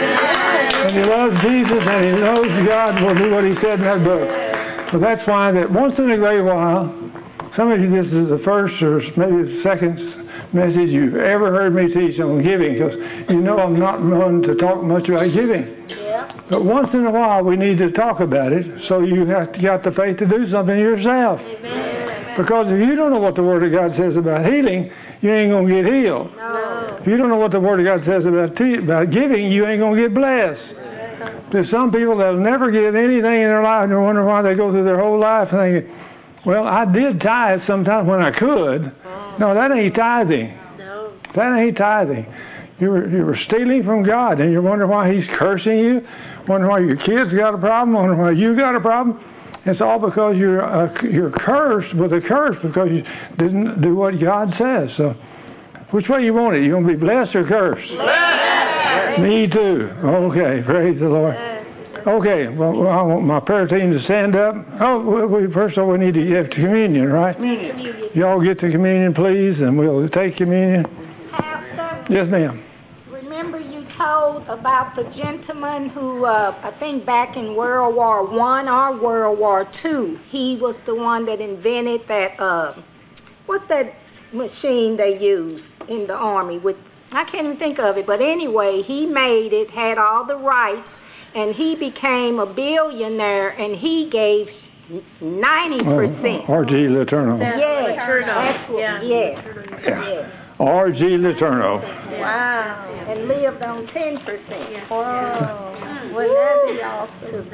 And he loves Jesus, and he knows God will do what he said in that book. So that's why that once in a great while, some of you, this is the first or maybe the second message you've ever heard me teach on giving, because you know I'm not one to talk much about giving. Yeah. But once in a while we need to talk about it, so you have to, got the faith to do something yourself. Amen. Because if you don't know what the Word of God says about healing, you ain't going to get healed. No. If you don't know what the Word of God says about, te- about giving, you ain't going to get blessed. Yeah. There's some people that will never give anything in their life, and they wonder why they go through their whole life thinking, well, I did tithe sometimes when I could. No, that ain't tithing. No. That ain't tithing. You were, you were stealing from God, and you wonder why He's cursing you, wonder why your kids got a problem, wonder why you got a problem. It's all because you're uh, you're cursed with a curse because you didn't do what God says. So, which way you want it? You want to be blessed or cursed? Blessed. Me too. Okay, praise the Lord. Okay, well, I want my prayer team to stand up. Oh, we, first of all, we need to get to communion, right? Communion. Y'all get to communion, please, and we'll take communion. Pastor? Yes, ma'am. Remember you told about the gentleman who, uh, I think back in World War One or World War Two, he was the one that invented that, uh, what's that machine they use in the Army? With I can't even think of it, but anyway, he made it, had all the rights, and he became a billionaire, and he gave ninety percent. R G Letourneau. Yes, that's what, Yeah. yes, Yeah. yes. R G Letourneau. Wow. And lived on ten percent. Wow. Wouldn't that be awesome?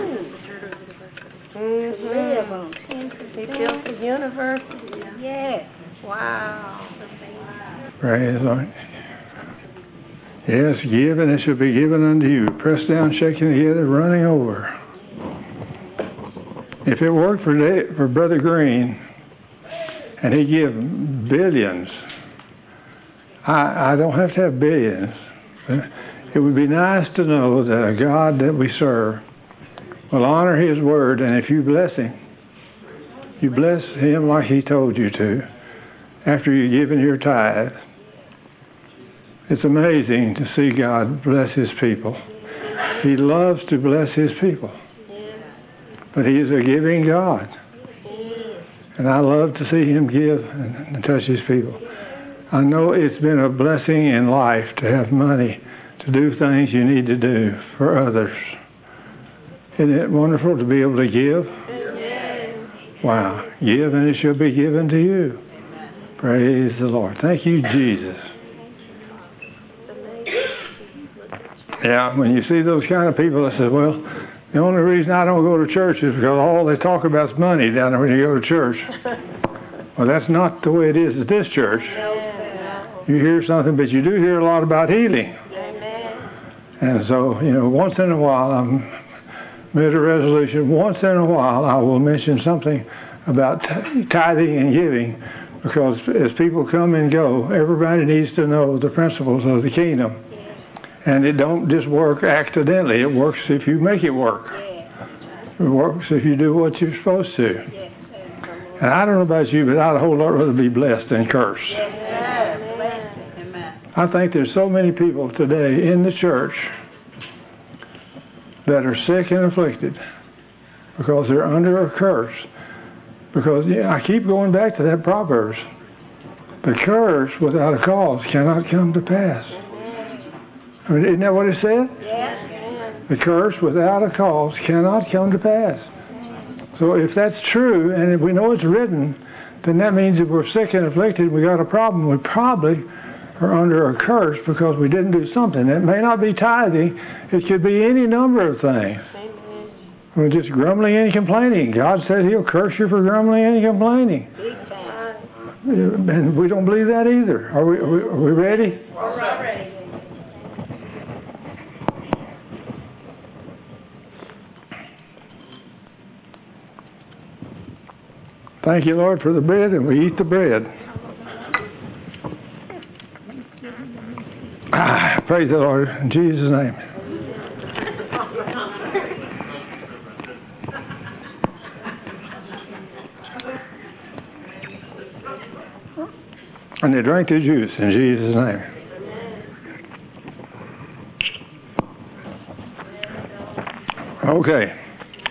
To live Mm-hmm. on ten He percent. built the university. Yes. Wow. Praise the Lord. Yes, give and it shall be given unto you. Pressed down, shaken together, running over. If it worked for Da- for Brother Green, and he give billions, I, I don't have to have billions. It would be nice to know that a God that we serve will honor His word, and if you bless Him, you bless Him like He told you to, after you've given your tithe. It's amazing to see God bless His people. He loves to bless His people. But He is a giving God. And I love to see Him give and, and touch His people. I know it's been a blessing in life to have money to do things you need to do for others. Isn't it wonderful to be able to give? Wow. Give and it shall be given to you. Praise the Lord. Thank you, Jesus. Yeah, when you see those kind of people that say, well, the only reason I don't go to church is because all they talk about is money down there when you go to church. Well, that's not the way it is at this church. You hear something, but you do hear a lot about healing. And so, you know, once in a while, I'm made a resolution, once in a while I will mention something about t- tithing and giving, because as people come and go, everybody needs to know the principles of the kingdom. And it don't just work accidentally. It works if you make it work. It works if you do what you're supposed to. And I don't know about you, but I'd a whole lot rather be blessed than cursed. I think there's so many people today in the church that are sick and afflicted because they're under a curse. Because yeah, I keep going back to that Proverbs. The curse without a cause cannot come to pass. I mean, isn't that what it said? Yes. The curse without a cause cannot come to pass. So if that's true, and if we know it's written, then that means if we're sick and afflicted, we got a problem. We probably are under a curse because we didn't do something. It may not be tithing. It could be any number of things. We're just grumbling and complaining. God said He'll curse you for grumbling and complaining. And we don't believe that either. Are we, are we, are we ready? We're ready. Thank you, Lord, for the bread, and we eat the bread. Ah, praise the Lord in Jesus' name. And they drank the juice in Jesus' name. Okay.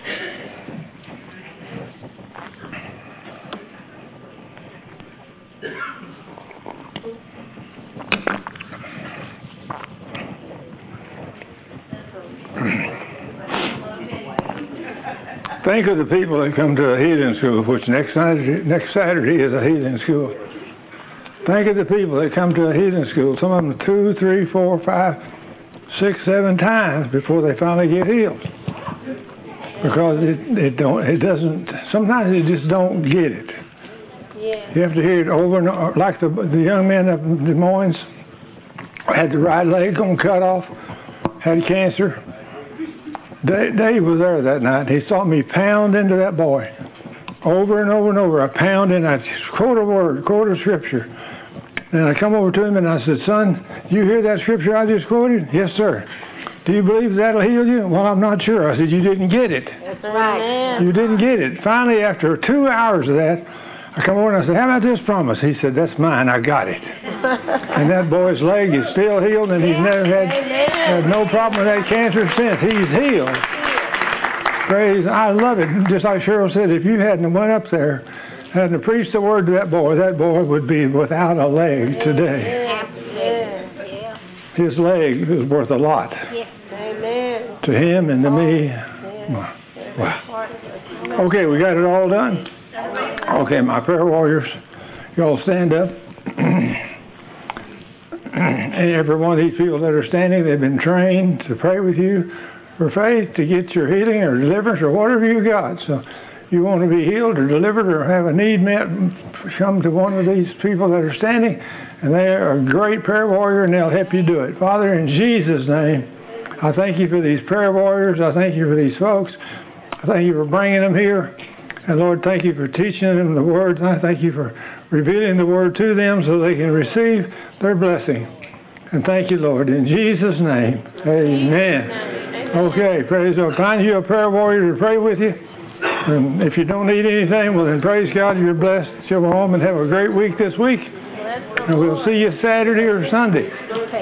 Think of the people that come to a healing school, which next Saturday, next Saturday is a healing school. Think of the people that come to a healing school, some of them two, three, four, five, six, seven times before they finally get healed. Because it, it don't, it doesn't, sometimes they just don't get it. Yeah. You have to hear it over and over, like the, the young man up in Des Moines had the right leg gonna cut off, had cancer. Dave, Dave was there that night. He saw me pound into that boy over and over and over. I pound in, I quote a word, quote a scripture. And I come over to him and I said, son, you hear that scripture I just quoted? Yes, sir. Do you believe that'll heal you? Well, I'm not sure. I said, you didn't get it. That's right. You didn't get it. Finally, after two hours of that, I come over and I said, how about this promise? He said, that's mine. I got it. And that boy's leg is still healed, and he's never had, had no problem with that cancer since. He's healed. Praise. I love it. Just like Cheryl said, if you hadn't went up there, hadn't preached the word to that boy, that boy would be without a leg today. His leg is worth a lot. Amen. To him and to me. Wow. Okay, we got it all done? Okay, my prayer warriors, y'all stand up. And every one of these people that are standing, they've been trained to pray with you for faith, to get your healing or deliverance or whatever you got. So you want to be healed or delivered or have a need met, come to one of these people that are standing, and they are a great prayer warrior, and they'll help you do it. Father, in Jesus' name, I thank you for these prayer warriors. I thank you for these folks. I thank you for bringing them here. And Lord, thank you for teaching them the word. And I thank you for revealing the word to them so they can receive their blessing. And thank you, Lord, in Jesus' name. Amen. Amen. Okay, praise God. Find you a prayer warrior to pray with you. And if you don't need anything, well then praise God, you're blessed. Go home and have a great week this week. And we'll see you Saturday or Sunday. Okay.